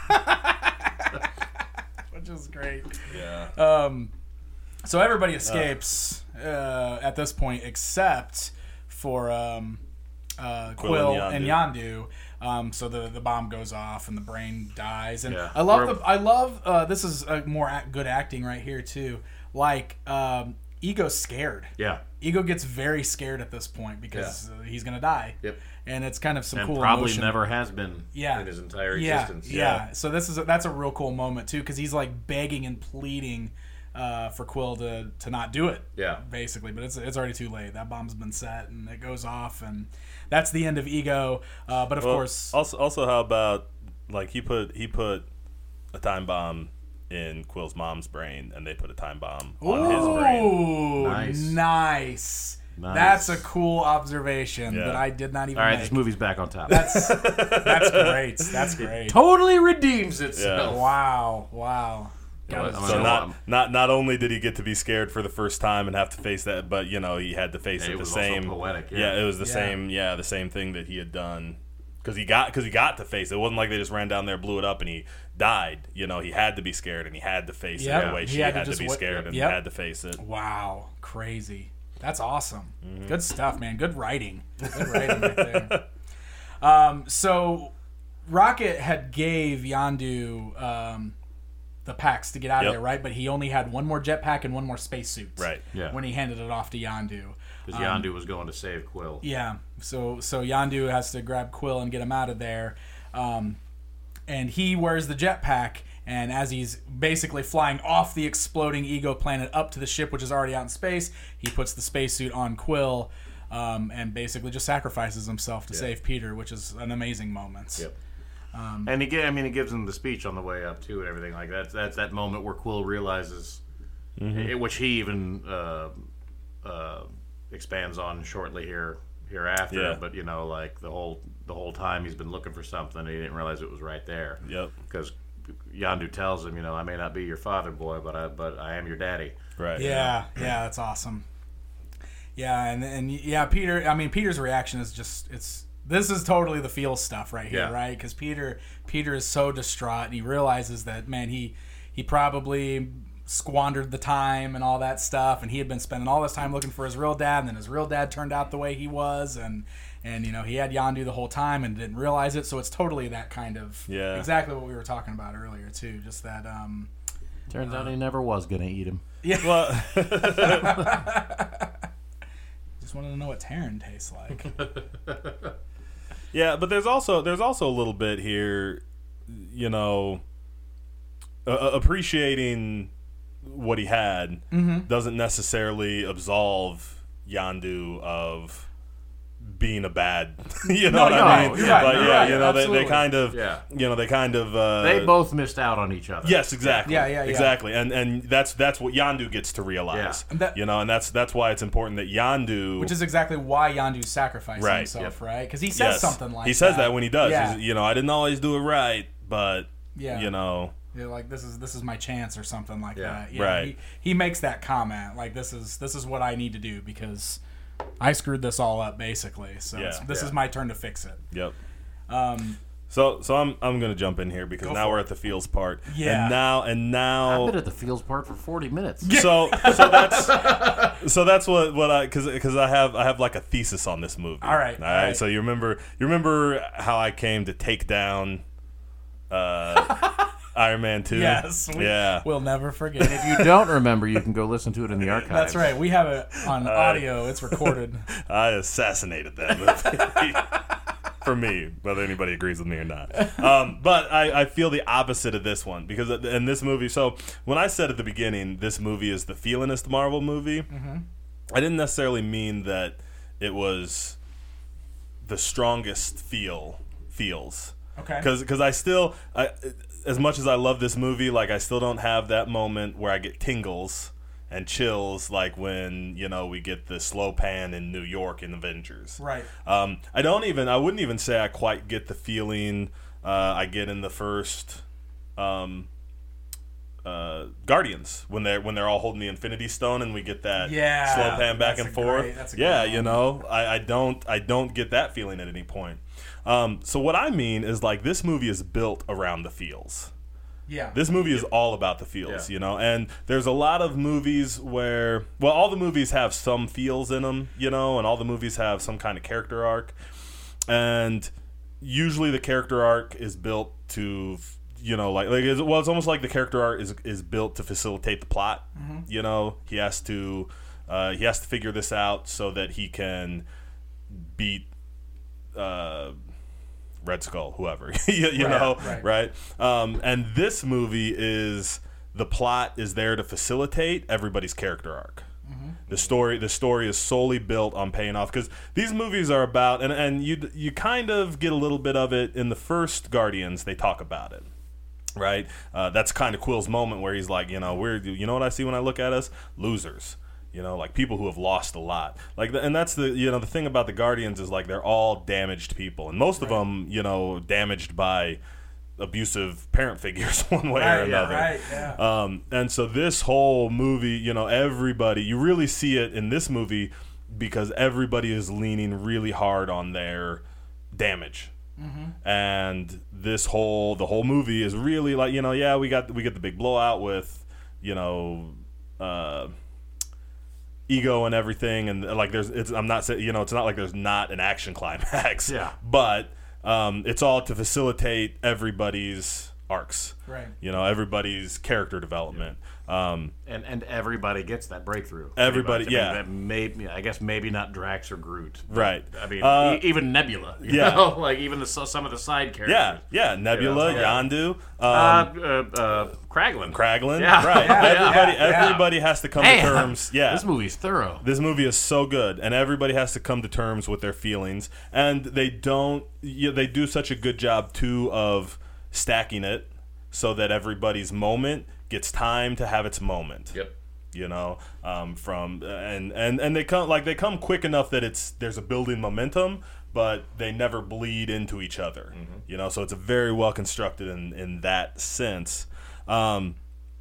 which is great. Yeah. Um, so everybody escapes uh, at this point, except for um, uh, Quill Quill and and Yondu. Um, so the the bomb goes off and the brain dies. And Yeah. I love We're- the I love uh, this is uh, more act, good acting right here too. Like um, Ego's scared. Yeah. Ego gets very scared at this point because uh, he's gonna die. Yep. And it's kind of some And cool probably emotion. never has been Yeah. in his entire yeah, existence. Yeah. So this is a, that's a real cool moment too, because he's like begging and pleading uh, for Quill to, to not do it. Yeah. Basically, but it's it's already too late. That bomb's been set and it goes off, and that's the end of Ego. Uh, but of Well, course, also, also, how about like he put he put a time bomb in Quill's mom's brain, and they put a time bomb on his brain. ooh, Nice. nice. Nice. That's a cool observation Yeah. that I did not even All right, make. this movie's back on top. That's that's great. That's great. totally redeems itself. Wow, wow. You know what, I'm So gonna- not not not only did he get to be scared for the first time and have to face that, but you know he had to face Yeah, it it the was also same. poetic, yeah. it was the Yeah. same. Yeah, the same thing that he had done because he got because he got to face it. It wasn't like they just ran down there, blew it up, and he died. You know, he had to be scared and he had to face Yeah. it the way He she had had, to to, just be wa- scared and Yep. had to face it. Wow, crazy. That's awesome. Mm-hmm. Good stuff, man. Good writing. Good writing right there. Um, so Rocket had gave Yondu um, the packs to get out Yep. of there, right? But he only had one more jetpack and one more spacesuit. Right. Yeah. When he handed it off to Yondu. Because Yondu was going to save Quill. Yeah. So so Yondu has to grab Quill and get him out of there. Um, and he wears the jetpack, and as he's basically flying off the exploding Ego planet up to the ship, which is already out in space, he puts the spacesuit on Quill um, and basically just sacrifices himself to save Peter, which is an amazing moment. Yep. and he, gi- I mean, he gives him the speech on the way up too, and everything like that. That's that moment where Quill realizes, i- which he even uh, uh, expands on shortly here hereafter. Yeah. But you know, like the whole the whole time he's been looking for something, and he didn't realize it was right there. Yep. Because Yondu tells him, you know, I may not be your father, boy, but I but I am your daddy. Right. Yeah, yeah, that's awesome. Yeah, and and yeah, Peter. I mean, Peter's reaction is just it's. This is totally the feel stuff right here, Yeah. right? Because Peter, Peter is so distraught, and he realizes that man, he he probably squandered the time and all that stuff, and he had been spending all this time looking for his real dad, and then his real dad turned out the way he was, and and you know he had Yondu the whole time and didn't realize it. So it's totally that kind of Yeah. exactly what we were talking about earlier too. Just that um, Turns out he never was gonna eat him. Well, just wanted to know what Terran tastes like. yeah, but there's also there's also a little bit here, you know, uh, appreciating what he had Mm-hmm. doesn't necessarily absolve Yondu of being a bad, you know No, what I no, mean? you're right, Like, you're yeah, right, you know, they, absolutely. they kind of, Yeah. you know, they kind of, uh, They both missed out on each other. yes, exactly, Yeah, yeah, yeah. exactly, and and that's that's what Yondu gets to realize, Yeah. And that- you know, and that's that's why it's important that Yondu, Which is exactly why Yondu sacrificed Right. himself, right? Because he says yes, something like he says that. that when he does, Yeah. He's, you know, I didn't always do it right, but Yeah. you know. Yeah, like this is this is my chance or something like Yeah. that. Yeah, Right. He, he makes that comment like this is this is what I need to do because I screwed this all up basically. So it's, Yeah. this Yeah. is my turn to fix it. Yep. Um, So so I'm I'm gonna jump in here because Go now for we're it. at the feels part. Yeah. And now and I've now been at the feels part for forty minutes. so so that's so that's what what I because because I have I have like a thesis on this movie. All right, All all right. right. So you remember you remember how I came to take down uh, Iron Man two? yes, we, Yeah. we'll never forget. If you don't remember, you can go listen to it in the archives. That's right. We have it on audio. It's recorded. I assassinated that movie. for me, whether anybody agrees with me or not. Um, but I, I feel the opposite of this one because in this movie, so when I said at the beginning, this movie is the feelingest Marvel movie, mm-hmm. I didn't necessarily mean that it was the strongest feel feels. Okay. Because I still, I, as much as I love this movie, like I still don't have that moment where I get tingles and chills like when, you know, we get the slow pan in New York in Avengers. Right. Um, I don't even, I wouldn't even say I quite get the feeling uh, I get in the first um, uh, Guardians when they're when they're all holding the Infinity Stone and we get that yeah, slow pan back and forth. Great, that's a yeah, good you know, I, I don't I don't get that feeling at any point. Um, so what I mean is like this movie is built around the feels. Yeah. This movie is all about the feels, Yeah. you know, and there's a lot of movies where, well, all the movies have some feels in them, you know, and all the movies have some kind of character arc, and usually the character arc is built to, you know, like, like it's, well, it's almost like the character arc is is built to facilitate the plot, mm-hmm. you know, he has to, uh, he has to figure this out so that he can beat, uh, Red Skull, whoever, you, you right, know, right? right? Um, and this movie is the plot is there to facilitate everybody's character arc. Mm-hmm. The story, the story is solely built on paying off because these movies are about, and and you you kind of get a little bit of it in the first Guardians. They talk about it, right? Uh, that's kind of Quill's moment where he's like, you know, we're, you know what I see when I look at us, losers. You know, like people who have lost a lot. Like, and that's the, you know, the thing about the Guardians is like they're all damaged people, and most of them, you know, damaged by abusive parent figures one way right, or another. Yeah, right, yeah. Um, and so this whole movie, you know, everybody, you really see it in this movie because everybody is leaning really hard on their damage. Mm-hmm. And this whole, the whole movie is really like, you know, yeah, we got we get the big blowout with, you know, uh. ego and everything, and like there's it's I'm not saying, you know, it's not like there's not an action climax, Yeah. but um it's all to facilitate everybody's arcs, Right. you know, everybody's character development. um And and everybody gets that breakthrough. Everybody, pretty much. I yeah. mean, that may, I guess maybe not Drax or Groot. but, Right. I mean, Uh, e- even Nebula. You yeah. know? Like even the some of the side characters. yeah yeah Nebula, Yeah. Yondu, um Uh, uh, uh, Kraglin. Kraglin, Yeah. right. Yeah, everybody yeah, yeah. everybody has to come Man, to terms. Yeah, This movie's thorough. This movie is so good, and everybody has to come to terms with their feelings, and they don't. You, they do such a good job too of stacking it so that everybody's moment gets time to have its moment. Yep. You know, um, from and and and they come like they come quick enough that it's there's a building momentum, but they never bleed into each other. Mm-hmm. You know, so it's a very well constructed in in that sense. Um,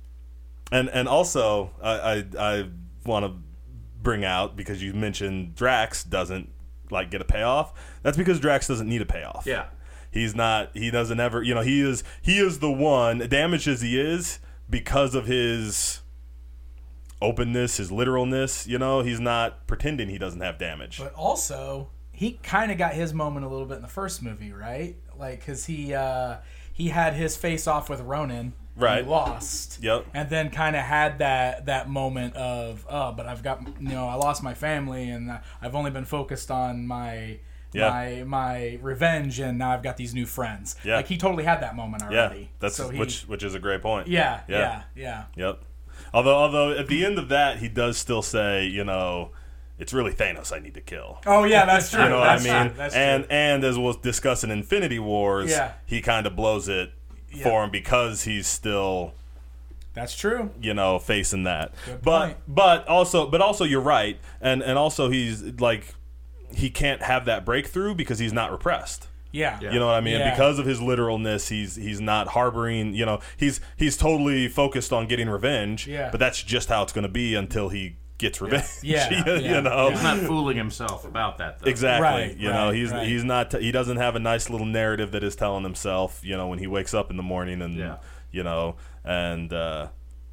and and also I I, I want to bring out, because you mentioned Drax doesn't like get a payoff. That's because Drax doesn't need a payoff. Yeah. He's not. He doesn't ever. You know. He is. He is the one. Damaged as he is, because of his openness, his literalness. You know. He's not pretending he doesn't have damage. But also, he kind of got his moment a little bit in the first movie, right? Like, because he uh, he had his face off with Ronan. Right. He lost. Yep. And then kind of had that that moment of, oh, but I've got, you know, I lost my family, and I've only been focused on my. Yeah. My my revenge, and now I've got these new friends. Yeah. Like, he totally had that moment Yeah. already. That's so he, which which is a great point. Yeah, Yeah. yeah, yeah. Yep. Although although at the end of that, he does still say, you know, it's really Thanos I need to kill. Oh yeah, that's true. You know that's what I mean? True. That's and true. and as we'll discuss in Infinity Wars, Yeah. he kind of blows it Yeah. for him because he's still, That's true. you know, facing that. Good but point. but also but also you're right, and and also he's like, he can't have that breakthrough because he's not repressed. Yeah. You know what I mean? Yeah. Because of his literalness, he's he's not harboring, you know, he's he's totally focused on getting revenge. Yeah. But that's just how it's going to be until he gets revenge. Yeah, you, yeah, you know. He's not fooling himself about that, though. Exactly. Right, you know, right, he's right. he's not he doesn't have a nice little narrative that is telling himself, you know, when he wakes up in the morning and Yeah. you know, and uh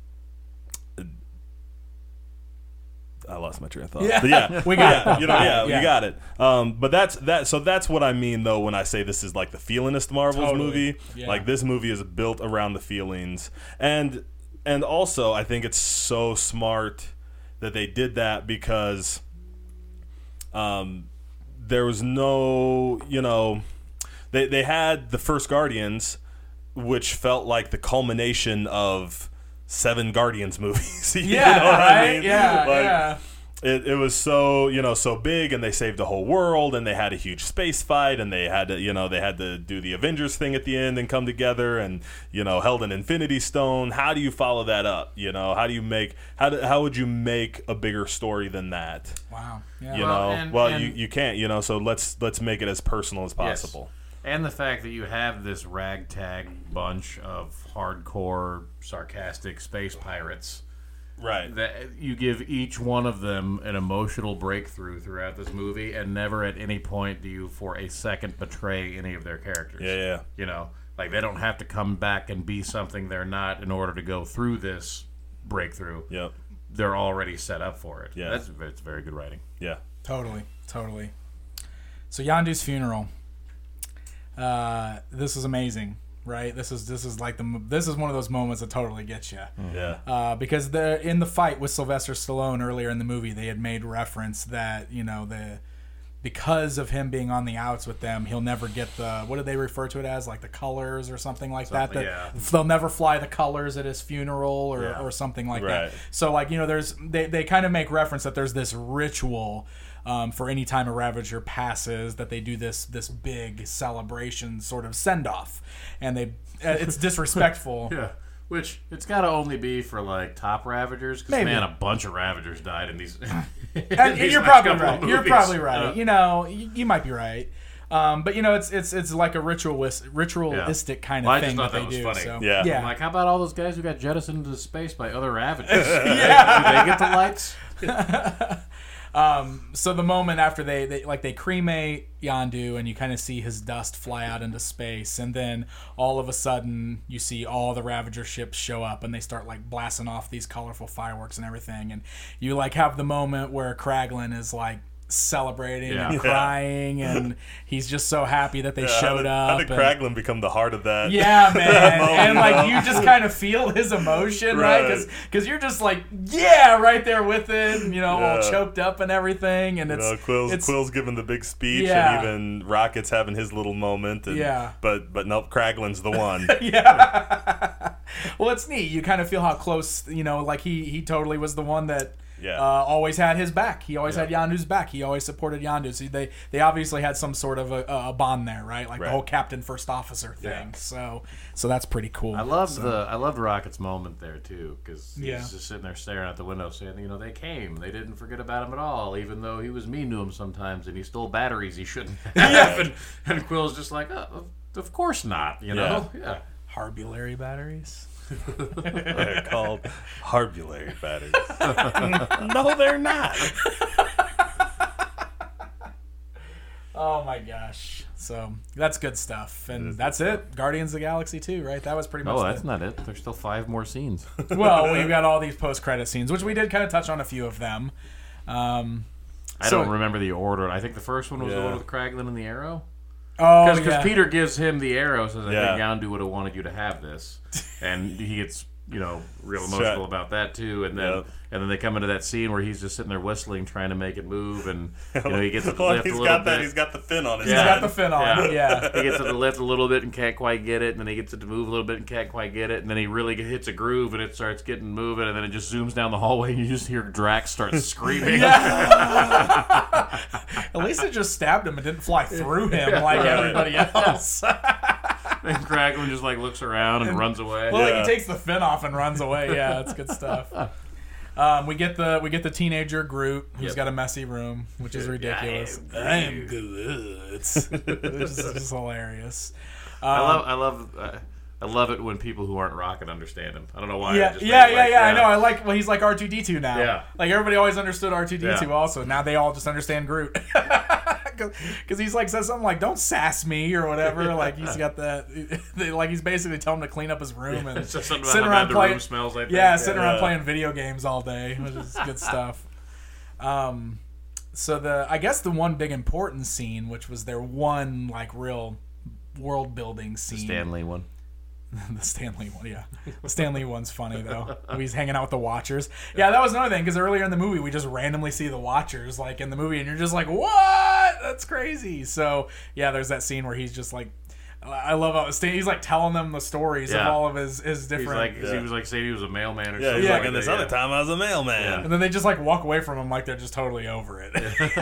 I lost my train of thought. Yeah. But yeah, We got yeah, it. you know, yeah, Yeah. we got it. Um, but that's that. So that's what I mean, though, when I say this is like the feelingest Marvel's Totally. movie. Yeah. Like, this movie is built around the feelings, and and also I think it's so smart that they did that because, um, there was no, you know, they they had the first Guardians, which felt like the culmination of seven Guardians movies. you Yeah, know what right? I mean? Yeah, Like, yeah. It, it was so you know so big, and they saved the whole world, and they had a huge space fight, and they had to you know they had to do the Avengers thing at the end and come together, and you know held an Infinity Stone. How do you follow that up? You know how do you make how do, how would you make a bigger story than that? Wow. Yeah. You Well, know, and- well and- you, you can't. You know, so let's let's make it as personal as possible. And the fact that you have this ragtag bunch of hardcore, sarcastic space pirates. Right. That you give each one of them an emotional breakthrough throughout this movie, and never at any point do you, for a second, betray any of their characters. Yeah, yeah. You know, like they don't have to come back and be something they're not in order to go through this breakthrough. Yep. They're already set up for it. Yeah. That's it's very good writing. Yeah. Totally, totally. So Yondu's funeral. Uh, this is amazing, right? This is this is like the this is one of those moments that totally gets you. Yeah. Uh, because the in the fight with Sylvester Stallone earlier in the movie, they had made reference that you know the because of him being on the outs with them, he'll never get the what did they refer to it as, like the colors or something like that. Something, That yeah. they'll never fly the colors at his funeral or, Yeah. or something like Right. that. So like you know, there's they they kind of make reference that there's this ritual. Um, for any time a Ravager passes, that they do this this big celebration sort of send off, and they uh, it's disrespectful. Yeah. Which it's got to only be for like top Ravagers, because Maybe. man, a bunch of Ravagers died in these. in And these you're last probably couple of right. You're movies. probably right. Uh, You know, you, you might be right. Um, but you know, it's it's it's like a ritualist, ritualistic kind of Well, I just thing thought that that they was do. funny. So, Yeah. yeah. I'm like, how about all those guys who got jettisoned into space by other Ravagers? yeah. Do they get the lights? Um, so the moment after they, they like they cremate Yondu and you kind of see his dust fly out into space, and then all of a sudden you see all the Ravager ships show up and they start like blasting off these colorful fireworks and everything, and you like have the moment where Kraglin is like celebrating Yeah. and Yeah. crying, and he's just so happy that they Yeah, showed how up. did, how and- did Kraglin become the heart of that? Yeah, man. moment, And like you you know? just kind of feel his emotion, right? Right. Because you're just like, yeah, right there with it, you know, all Yeah. choked up and everything. And You it's, know, Quill's, it's Quill's giving the big speech, Yeah. and even Rocket's having his little moment. And, Yeah. But but nope, Kraglin's the one. yeah. Well, it's neat. You kind of feel how close, you know, like he he totally was the one that. Yeah. Uh, always had his back. He always Yeah. had Yondu's back. He always supported Yondu. So they, they obviously had some sort of a, a bond there, right? Like Right. the whole captain first officer thing. Yeah. So so that's pretty cool. I love So- the I loved Rocket's moment there too, because he's Yeah. just sitting there staring out the window, saying, you know, they came, they didn't forget about him at all, even though he was mean to him sometimes, and he stole batteries he shouldn't have. and, and Quill's just like, oh, of- of course not, you know, yeah. Harbulary batteries. They're called Harbulary batteries. No, they're not. Oh my gosh. So that's good stuff. And that's it. Guardians of the Galaxy two, right? That was pretty much Oh, the- that's not it. There's still five more scenes. Well, we've got all these post credit scenes, which we did kind of touch on a few of them. Um I So- don't remember the order. I think the first one was the Yeah. one with Kraglin and the arrow. Oh Because yeah. Peter gives him the arrow, says, I Yeah. think Yondu would have wanted you to have this. And he gets, you know, real Shut- emotional about that, too. And then Yep. and then they come into that scene where he's just sitting there whistling, trying to make it move. And, you know, he gets it to Well, lift a he's little got that. bit. He's got the fin on his He's Yeah. got the fin on. Yeah. He gets it to lift a little bit and can't quite get it. And then he gets it to move a little bit and can't quite get it. And then he really hits a groove and it starts getting moving. And then it just zooms down the hallway and you just hear Drax start screaming. At least it just stabbed him and didn't fly through him like Right. everybody else. And Kraglin just like looks around and, runs away. Well, Yeah. he takes the fin off and runs away. Yeah, that's good stuff. Um, we get the we get the teenager Groot, who's Yep. got a messy room, which is ridiculous. I am good. Which is just hilarious. Um, I love, I love, uh, I love it when people who aren't Rocket understand him. I don't know why. I Yeah, just yeah, think, yeah, like, yeah. I know. I like. Well, he's like R two D two now. Yeah. Like everybody always understood R two D two. Yeah. Also, now they all just understand Groot. Because he's like says something like "Don't sass me" or whatever. Like he's got that. Like he's basically telling him to clean up his room and It's just something about sitting how around bad the playing. room smells. I think. Yeah, sitting around Yeah. playing video games all day, which is good stuff. Um, so the I guess the one big important scene, which was their one like real world building scene. Stanley one. The Stanley one, yeah. The Stanley one's funny though. He's hanging out with the Watchers. Yeah, that was another thing because earlier in the movie we just randomly see the Watchers like in the movie, and you're just like, what? That's crazy. So yeah, there's that scene where he's just like I love how Stan, he's like telling them the stories Yeah. of all of his his He's different. like Yeah. he was like saying he was a mailman or Yeah, something. he's Yeah. like, and this that, other yeah. time I was a mailman. and then they just like walk away from him like they're just totally over it.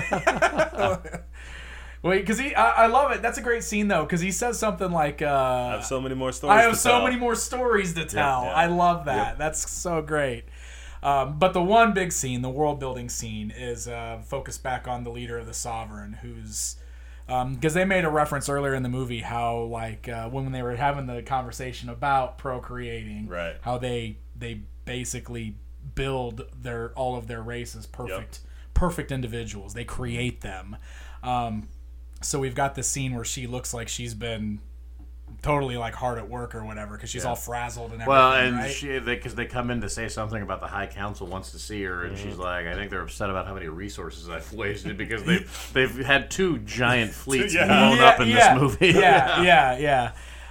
Wait, because he, I, I love it. That's a great scene though, because he says something like, uh, I have so many more stories I have to so tell. many more stories to tell. yeah. I love that. Yep. That's so great. Um, but the one big scene, the world building scene, is uh, focused back on the leader of the Sovereign, who's because um, they made a reference earlier in the movie how like uh, when they were having the conversation about procreating, Right. how they they basically build their all of their races perfect perfect individuals. They create them. Um, so we've got this scene where she looks like she's been totally like hard at work or whatever because she's Yeah. all frazzled and everything. Well, and right? she because they, they come in to say something about the High Council wants to see her, and Mm-hmm. she's like, I think they're upset about how many resources I've wasted because they've they've had two giant fleets Yeah. blown up in yeah, this movie. yeah, yeah, yeah.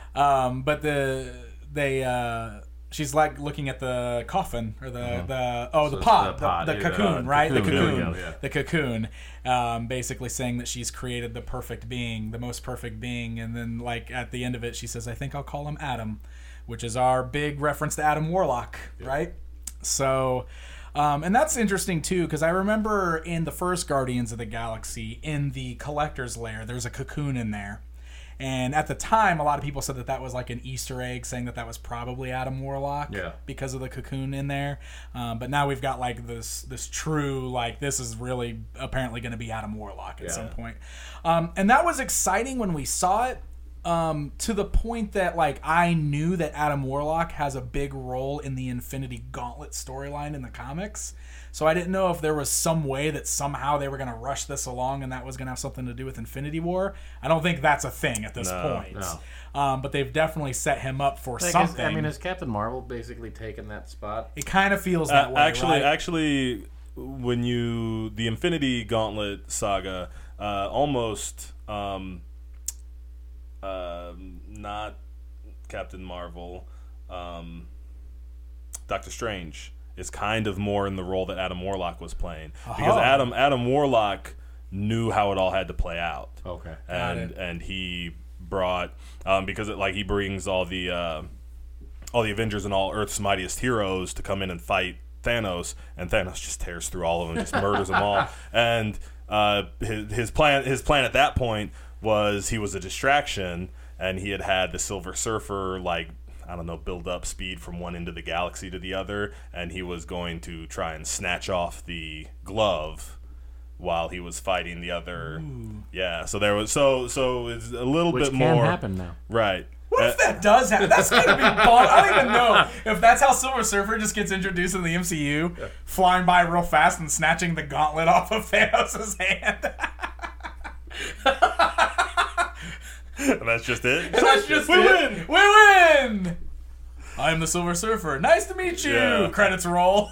Um, but the they uh, she's like looking at the coffin or the the oh the it's pod the the, pod, the yeah, cocoon the right the cocoon, there we cocoon go, yeah. the cocoon um, basically saying that she's created the perfect being, the most perfect being, and then like at the end of it she says, I think I'll call him Adam, which is our big reference to Adam Warlock, right? So um, and that's interesting too, because I remember in the first Guardians of the Galaxy, in the Collector's Lair, there's a cocoon in there. And at the time, a lot of people said that that was like an Easter egg, saying that that was probably Adam Warlock Yeah. because of the cocoon in there. Um, but now we've got like this this true, like this is really apparently going to be Adam Warlock at Yeah. some point. Um, and that was exciting when we saw it, um, to the point that like I knew that Adam Warlock has a big role in the Infinity Gauntlet storyline in the comics. So I didn't know if there was some way that somehow they were going to rush this along and that was going to have something to do with Infinity War. I don't think that's a thing at this No, point. no. Um, but they've definitely set him up for Like, is- something. I mean, has Captain Marvel basically taken that spot? it kind of feels that Uh, way, actually, right? actually, when you the Infinity Gauntlet saga, uh, almost um, uh, not Captain Marvel, um, Doctor Strange is kind of more in the role that Adam Warlock was playing because Oh. Adam Adam Warlock knew how it all had to play out. Okay. Got and it. and he brought um, because it, like he brings all the uh, all the Avengers and all Earth's mightiest heroes to come in and fight Thanos, and Thanos just tears through all of them, just murders them all. And uh, his his plan his plan at that point was he was a distraction, and he had had the Silver Surfer like. I don't know, build up speed from one end of the galaxy to the other, and he was going to try and snatch off the glove while he was fighting the other. Ooh. Yeah, so there was so so it's a little Which bit can more happen now. right. What if Uh, that does happen? That's gonna be fun. I don't even know if that's how Silver Surfer just gets introduced in the M C U, flying by real fast and snatching the gauntlet off of Thanos' hand. and that's just it. And that's just we it. win. We win. I'm the Silver Surfer. Nice to meet you. Yeah. Credits roll.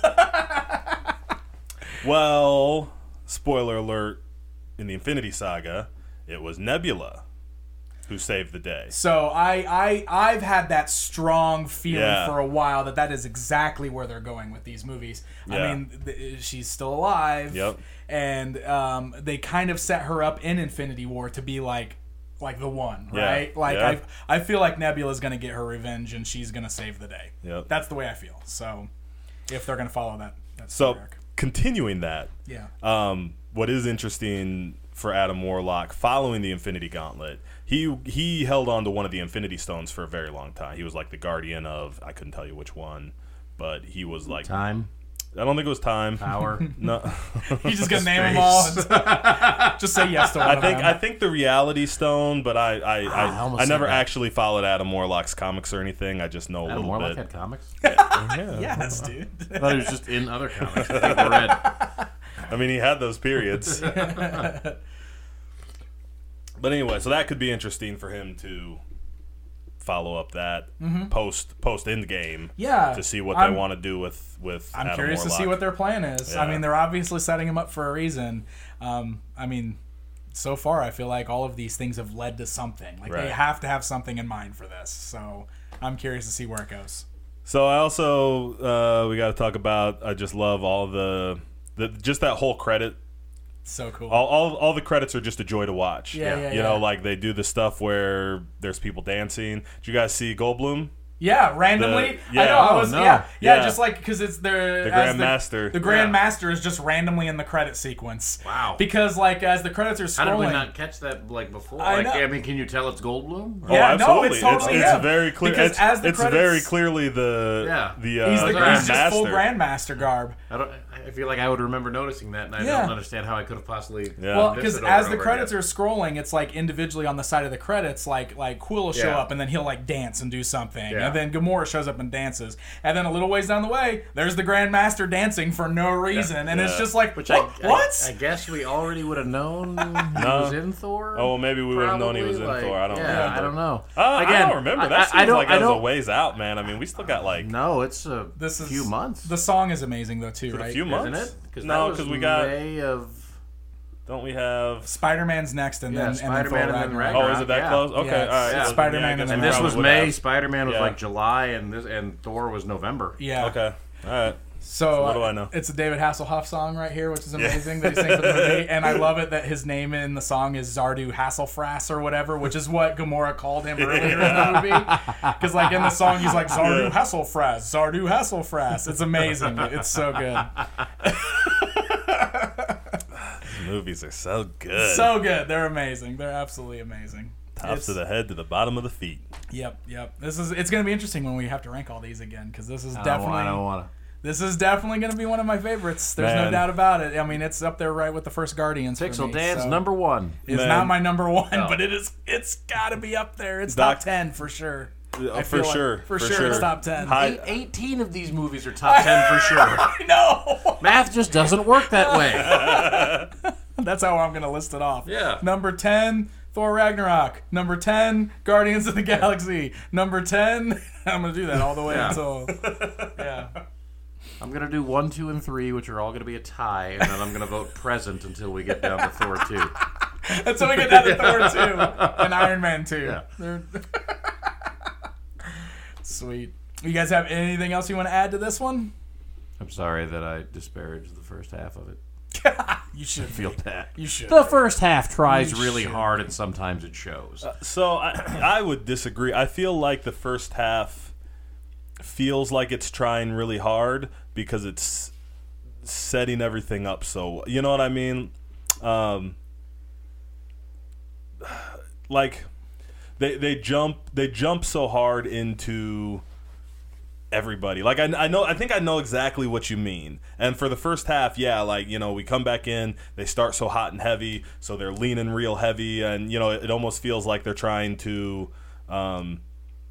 Well, spoiler alert: in the Infinity Saga, it was Nebula who saved the day. So I, I, I've had that strong feeling Yeah. for a while that that is exactly where they're going with these movies. Yeah. I mean, th- she's still alive. Yep. And um, they kind of set her up in Infinity War to be like, like the one, Yeah. right? Like Yeah. I, I feel like Nebula's gonna get her revenge and she's gonna save the day. Yep. That's the way I feel. So, if they're gonna follow that, that So story arc. continuing that, Yeah. um, what is interesting for Adam Warlock following the Infinity Gauntlet, he he held on to one of the Infinity Stones for a very long time. He was like the guardian of, I couldn't tell you which one, but he was like Time, I don't think it was time. power. No. He's just gonna name them all. And just say yes to one I of think them. I think the Reality Stone, but I I, Ah, I I, almost I never said that. actually followed Adam Warlock's comics or anything. I just know a Adam little Warlock bit. had comics. Yeah. yes, dude. I thought he was just in other comics that people read. I mean, he had those periods. But anyway, so that could be interesting for him to follow up that post post end game Yeah. to see what I'm- they want to do with with. I'm Adam curious Warlock. to see what their plan is. I Yeah. mean, they're obviously setting him up for a reason. Um, I mean, so far, I feel like all of these things have led to something. Like, they Right. have to have something in mind for this. So, I'm curious to see where it goes. So I also uh, we got to talk about. I just love all the the just that whole credit So cool. All, all all the credits are just a joy to watch. Yeah, yeah, You yeah. know, like they do the stuff where there's people dancing. Did you guys see Goldblum? Yeah, randomly. The- yeah. I know. I Oh, was no. yeah, yeah, Yeah. just like because it's the The as Grand Master. The Grand Yeah. Master is just randomly in the credit sequence. Wow. Because like as the credits are scrolling, How did we not catch that like before? I Like, know. I mean, can you tell it's Goldblum? Oh, Yeah, no, absolutely. it's totally it's, him. very clear. Because It's, as the it's credits- very clearly the Yeah. the uh, he's, the, Grand he's just Master. full Grandmaster garb. I don't. I feel like I would remember noticing that, and I Yeah. don't understand how I could have possibly. Yeah. Well, missed because it over as and the over credits again. are scrolling, it's like individually on the side of the credits, like like Quill will show Yeah. up and then he'll like dance and do something, Yeah. and then Gamora shows up and dances, and then a little ways down the way, there's the Grand Master dancing for no reason, and it's Yeah. just like Which what? I, what? I, I guess we already would have known he No. was in Thor. Oh, well, maybe we would have known he was in Probably, Thor. I don't yeah, remember. I don't know. Uh, I Again, don't remember. I- That I- seems I don't- like I that was a don't- ways out, man. I mean, we still got like No, it's a This is few months. The song is amazing though too, a right? few months. Isn't it? Because No, because we got. May of Don't we have? Spider-Man's next, and Yeah, then and then Spider-Man Thor and then Ragnarok. Ragnarok. Oh, is it that Yeah. close? Okay, Yeah, all right. it's Well, Spider-Man yeah, I and guess then we and this probably was would May. have. Spider-Man was Yeah. like July, and this and Thor was November. Yeah. Okay. All right. So what do uh, I know? It's a David Hasselhoff song right here, which is amazing that he sings for the movie, and I love it that his name in the song is Zardu Hasselfrass or whatever, which is what Gamora called him earlier in the movie. Because like in the song, he's like Zardu Yeah. Hasselfrass, Zardu Hasselfrass. It's amazing. It's so good, Movies are so good. so good. They're amazing. They're absolutely amazing. Tops It's- of the head to the bottom of the feet. Yep, yep. This is. It's gonna be interesting when we have to rank all these again because this is I don't, definitely. I don't want to. This is definitely going to be one of my favorites. There's no Man. doubt about it. I mean, it's up there right with the first Guardians. for Pixel me, Dance so number one. It's Man. not my number one, No. but it is. It's got to be up there. It's Doc- top ten for sure. Uh, I for feel like- sure. for, For sure, sure. it's top ten. Hi- Eight, eighteen of these movies are top ten for sure. I know. Math just doesn't work that way. That's how I'm going to list it off. Yeah. Number ten, Thor Ragnarok. Number ten, Guardians of the Galaxy. Number ten, I'm going to do that all the way Yeah. until. Yeah. I'm gonna do one, two, and three, which are all gonna be a tie, and then I'm gonna vote present until we get down to Thor two. Until we get down to Thor two and Iron Man two. Yeah. They're- Sweet. You guys have anything else you want to add to this one? I'm sorry that I disparaged the first half of it. You should Feel that. You should. The first half tries You really should. hard, and sometimes it shows. So I, I would disagree. I feel like the first half feels like it's trying really hard because it's setting everything up. So you know what I mean? Um, like they they jump they jump so hard into everybody. Like I, I know I think I know exactly what you mean. And for the first half, yeah, like, you know, we come back in, they start so hot and heavy, so they're leaning real heavy, and you know, it, it almost feels like they're trying to um,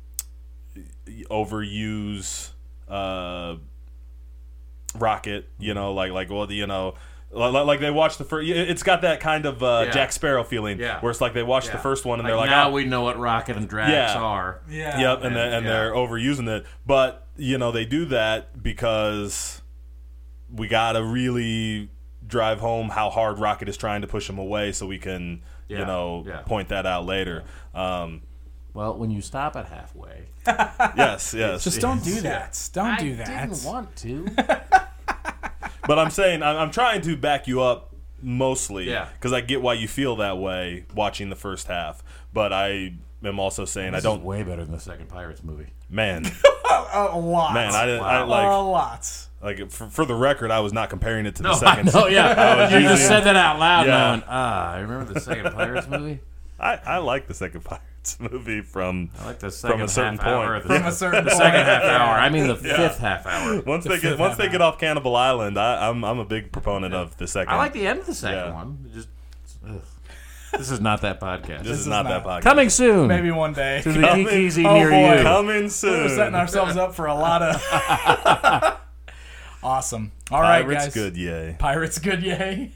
overuse uh, Rocket, you know, like like well, you know, like, like they watch the first. It's got that kind of uh, Yeah. Jack Sparrow feeling, Yeah. where it's like they watch the Yeah. first one and Like, they're like, now oh, we know what Rocket and Drax Yeah. are. Yeah. yep, and, then, and yeah. they're overusing it. But you know, they do that because we gotta really drive home how hard Rocket is trying to push him away, so we can, Yeah. you know, Yeah. point that out later. Um, Well, when you stop at halfway, yes, yes. Just don't do that. Don't do that. I didn't want to. But I'm saying I'm, I'm trying to back you up mostly, Yeah. because I get why you feel that way watching the first half. But I am also saying This I don't. is way better than the second Pirates movie. Man, a, a lot. man, I didn't. I, Wow. like. a lot. Like for, for the record, I was not comparing it to the No, second. I know, yeah. You just using- said that out loud, Yeah. knowing, ah, I remember the second Pirates movie? I, I like the second Pirates movie from I like the second from a certain half point. hour. The, From a certain the point. second half hour. I mean the Yeah. fifth half hour. once The they get fifth once half they hour. get off Cannibal Island, I, I'm I'm a big proponent of the second. I like the end of the second Yeah. one. It just, ugh. This is not that podcast. This, is is not, not. that podcast. Coming soon Maybe one day. to the Coming- Geek Easy Oh, near boy. you. Coming soon. We're setting ourselves up for a lot of. Awesome. All right, Pirates guys. good, yay. Pirates good, yay.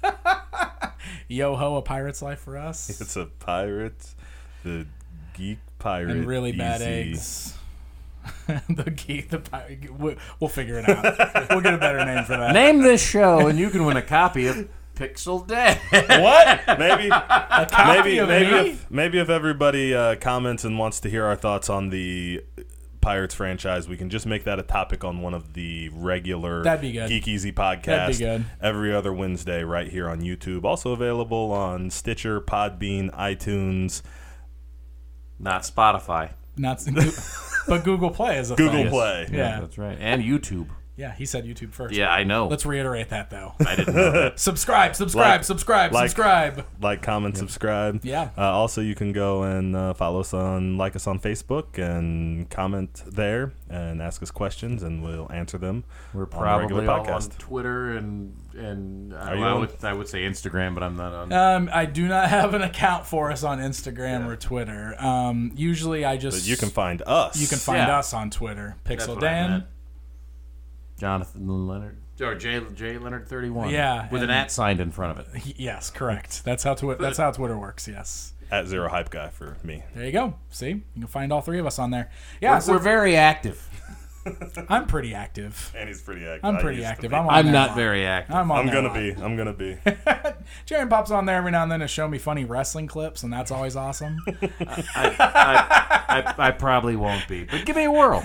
Yo ho, a pirate's life for us. It's a pirate, the geek pirate, And really bad easy. eggs. the geek, the pirate. We'll, we'll figure it out. We'll get a better name for that. Name this show, and you can win a copy of Pixel Dead. What? Maybe, Copy maybe, of maybe me? if maybe if everybody uh, comments and wants to hear our thoughts on the Pirates franchise, we can just make that a topic on one of the regular That'd be good. Geek Easy podcasts. That'd be good. Every other Wednesday right here on YouTube. Also available on Stitcher, Podbean, iTunes. Not Spotify. Not, but Google Play is a Google thing. Play. Yeah. That's right. And YouTube. Yeah, he said YouTube first. Yeah, I know. Let's reiterate that, though. I didn't know that. Subscribe, subscribe, Like- subscribe, like- subscribe. Like, comment, subscribe. Yeah. Uh, also, you can go and uh, follow us on, like us on Facebook and comment there and ask us questions, and we'll answer them. We're on the probably regular all on podcast. Twitter and and uh, Are you well, I on- would I would say Instagram, but I'm not on. Um, I do not have an account for us on Instagram or Twitter. Um, usually I just... But you can find us. You can find Yeah. us on Twitter. That's Pixel what I Dan. meant. Jonathan Leonard or J J Leonard thirty-one. Yeah, with an and- at signed in front of it. Yes, correct. That's how Twi- That's how Twitter works. Yes. At Zero Hype Guy for me. There you go. See, you can find all three of us on there. Yeah, We're, so we're very active. I'm pretty active. And he's pretty active. I'm I pretty used to active. be. I'm on I'm there a not lot. very active. I'm on I'm there gonna a lot. be. I'm gonna be. Jaron pops on there every now and then to show me funny wrestling clips, and that's always awesome. I, I, I, I probably won't be, but give me a whirl.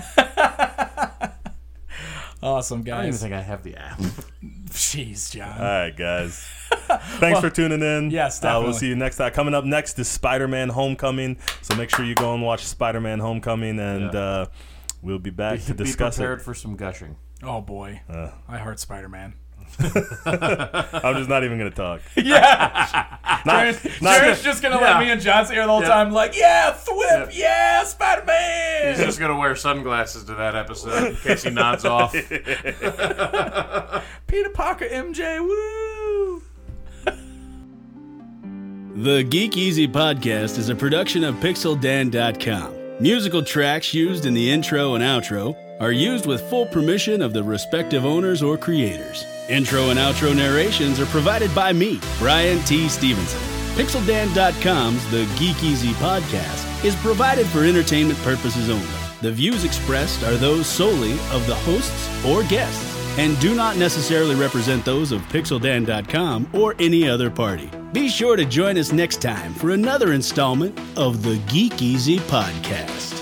Awesome, I don't even guys. think I have the app. Jeez, John. All right, guys. Thanks for tuning in. yes, Uh, we'll definitely. see you next time. Coming up next is Spider-Man: Homecoming. So make sure you go and watch Spider-Man: Homecoming, and Yeah. uh, we'll be back to Be discuss prepared it. for some gushing. Oh boy, Uh. I heart Spider-Man. I'm just not even gonna talk. Yeah, Not, Jared's, not- Jared's just gonna Yeah. let me and John sit here the whole Yeah. time, like, yeah, Thwip, yeah, Spider-Man. He's just gonna wear sunglasses to that episode in case he nods off. Peter Parker, M J, woo. The Geek Easy Podcast is a production of Pixel Dan dot com. Musical tracks used in the intro and outro are used with full permission of the respective owners or creators. Intro and outro narrations are provided by me, Brian T. Stevenson. Pixel Dan dot com's The Geek Easy Podcast is provided for entertainment purposes only. The views expressed are those solely of the hosts or guests and do not necessarily represent those of Pixel Dan dot com or any other party. Be sure to join us next time for another installment of the Geek Easy Podcast.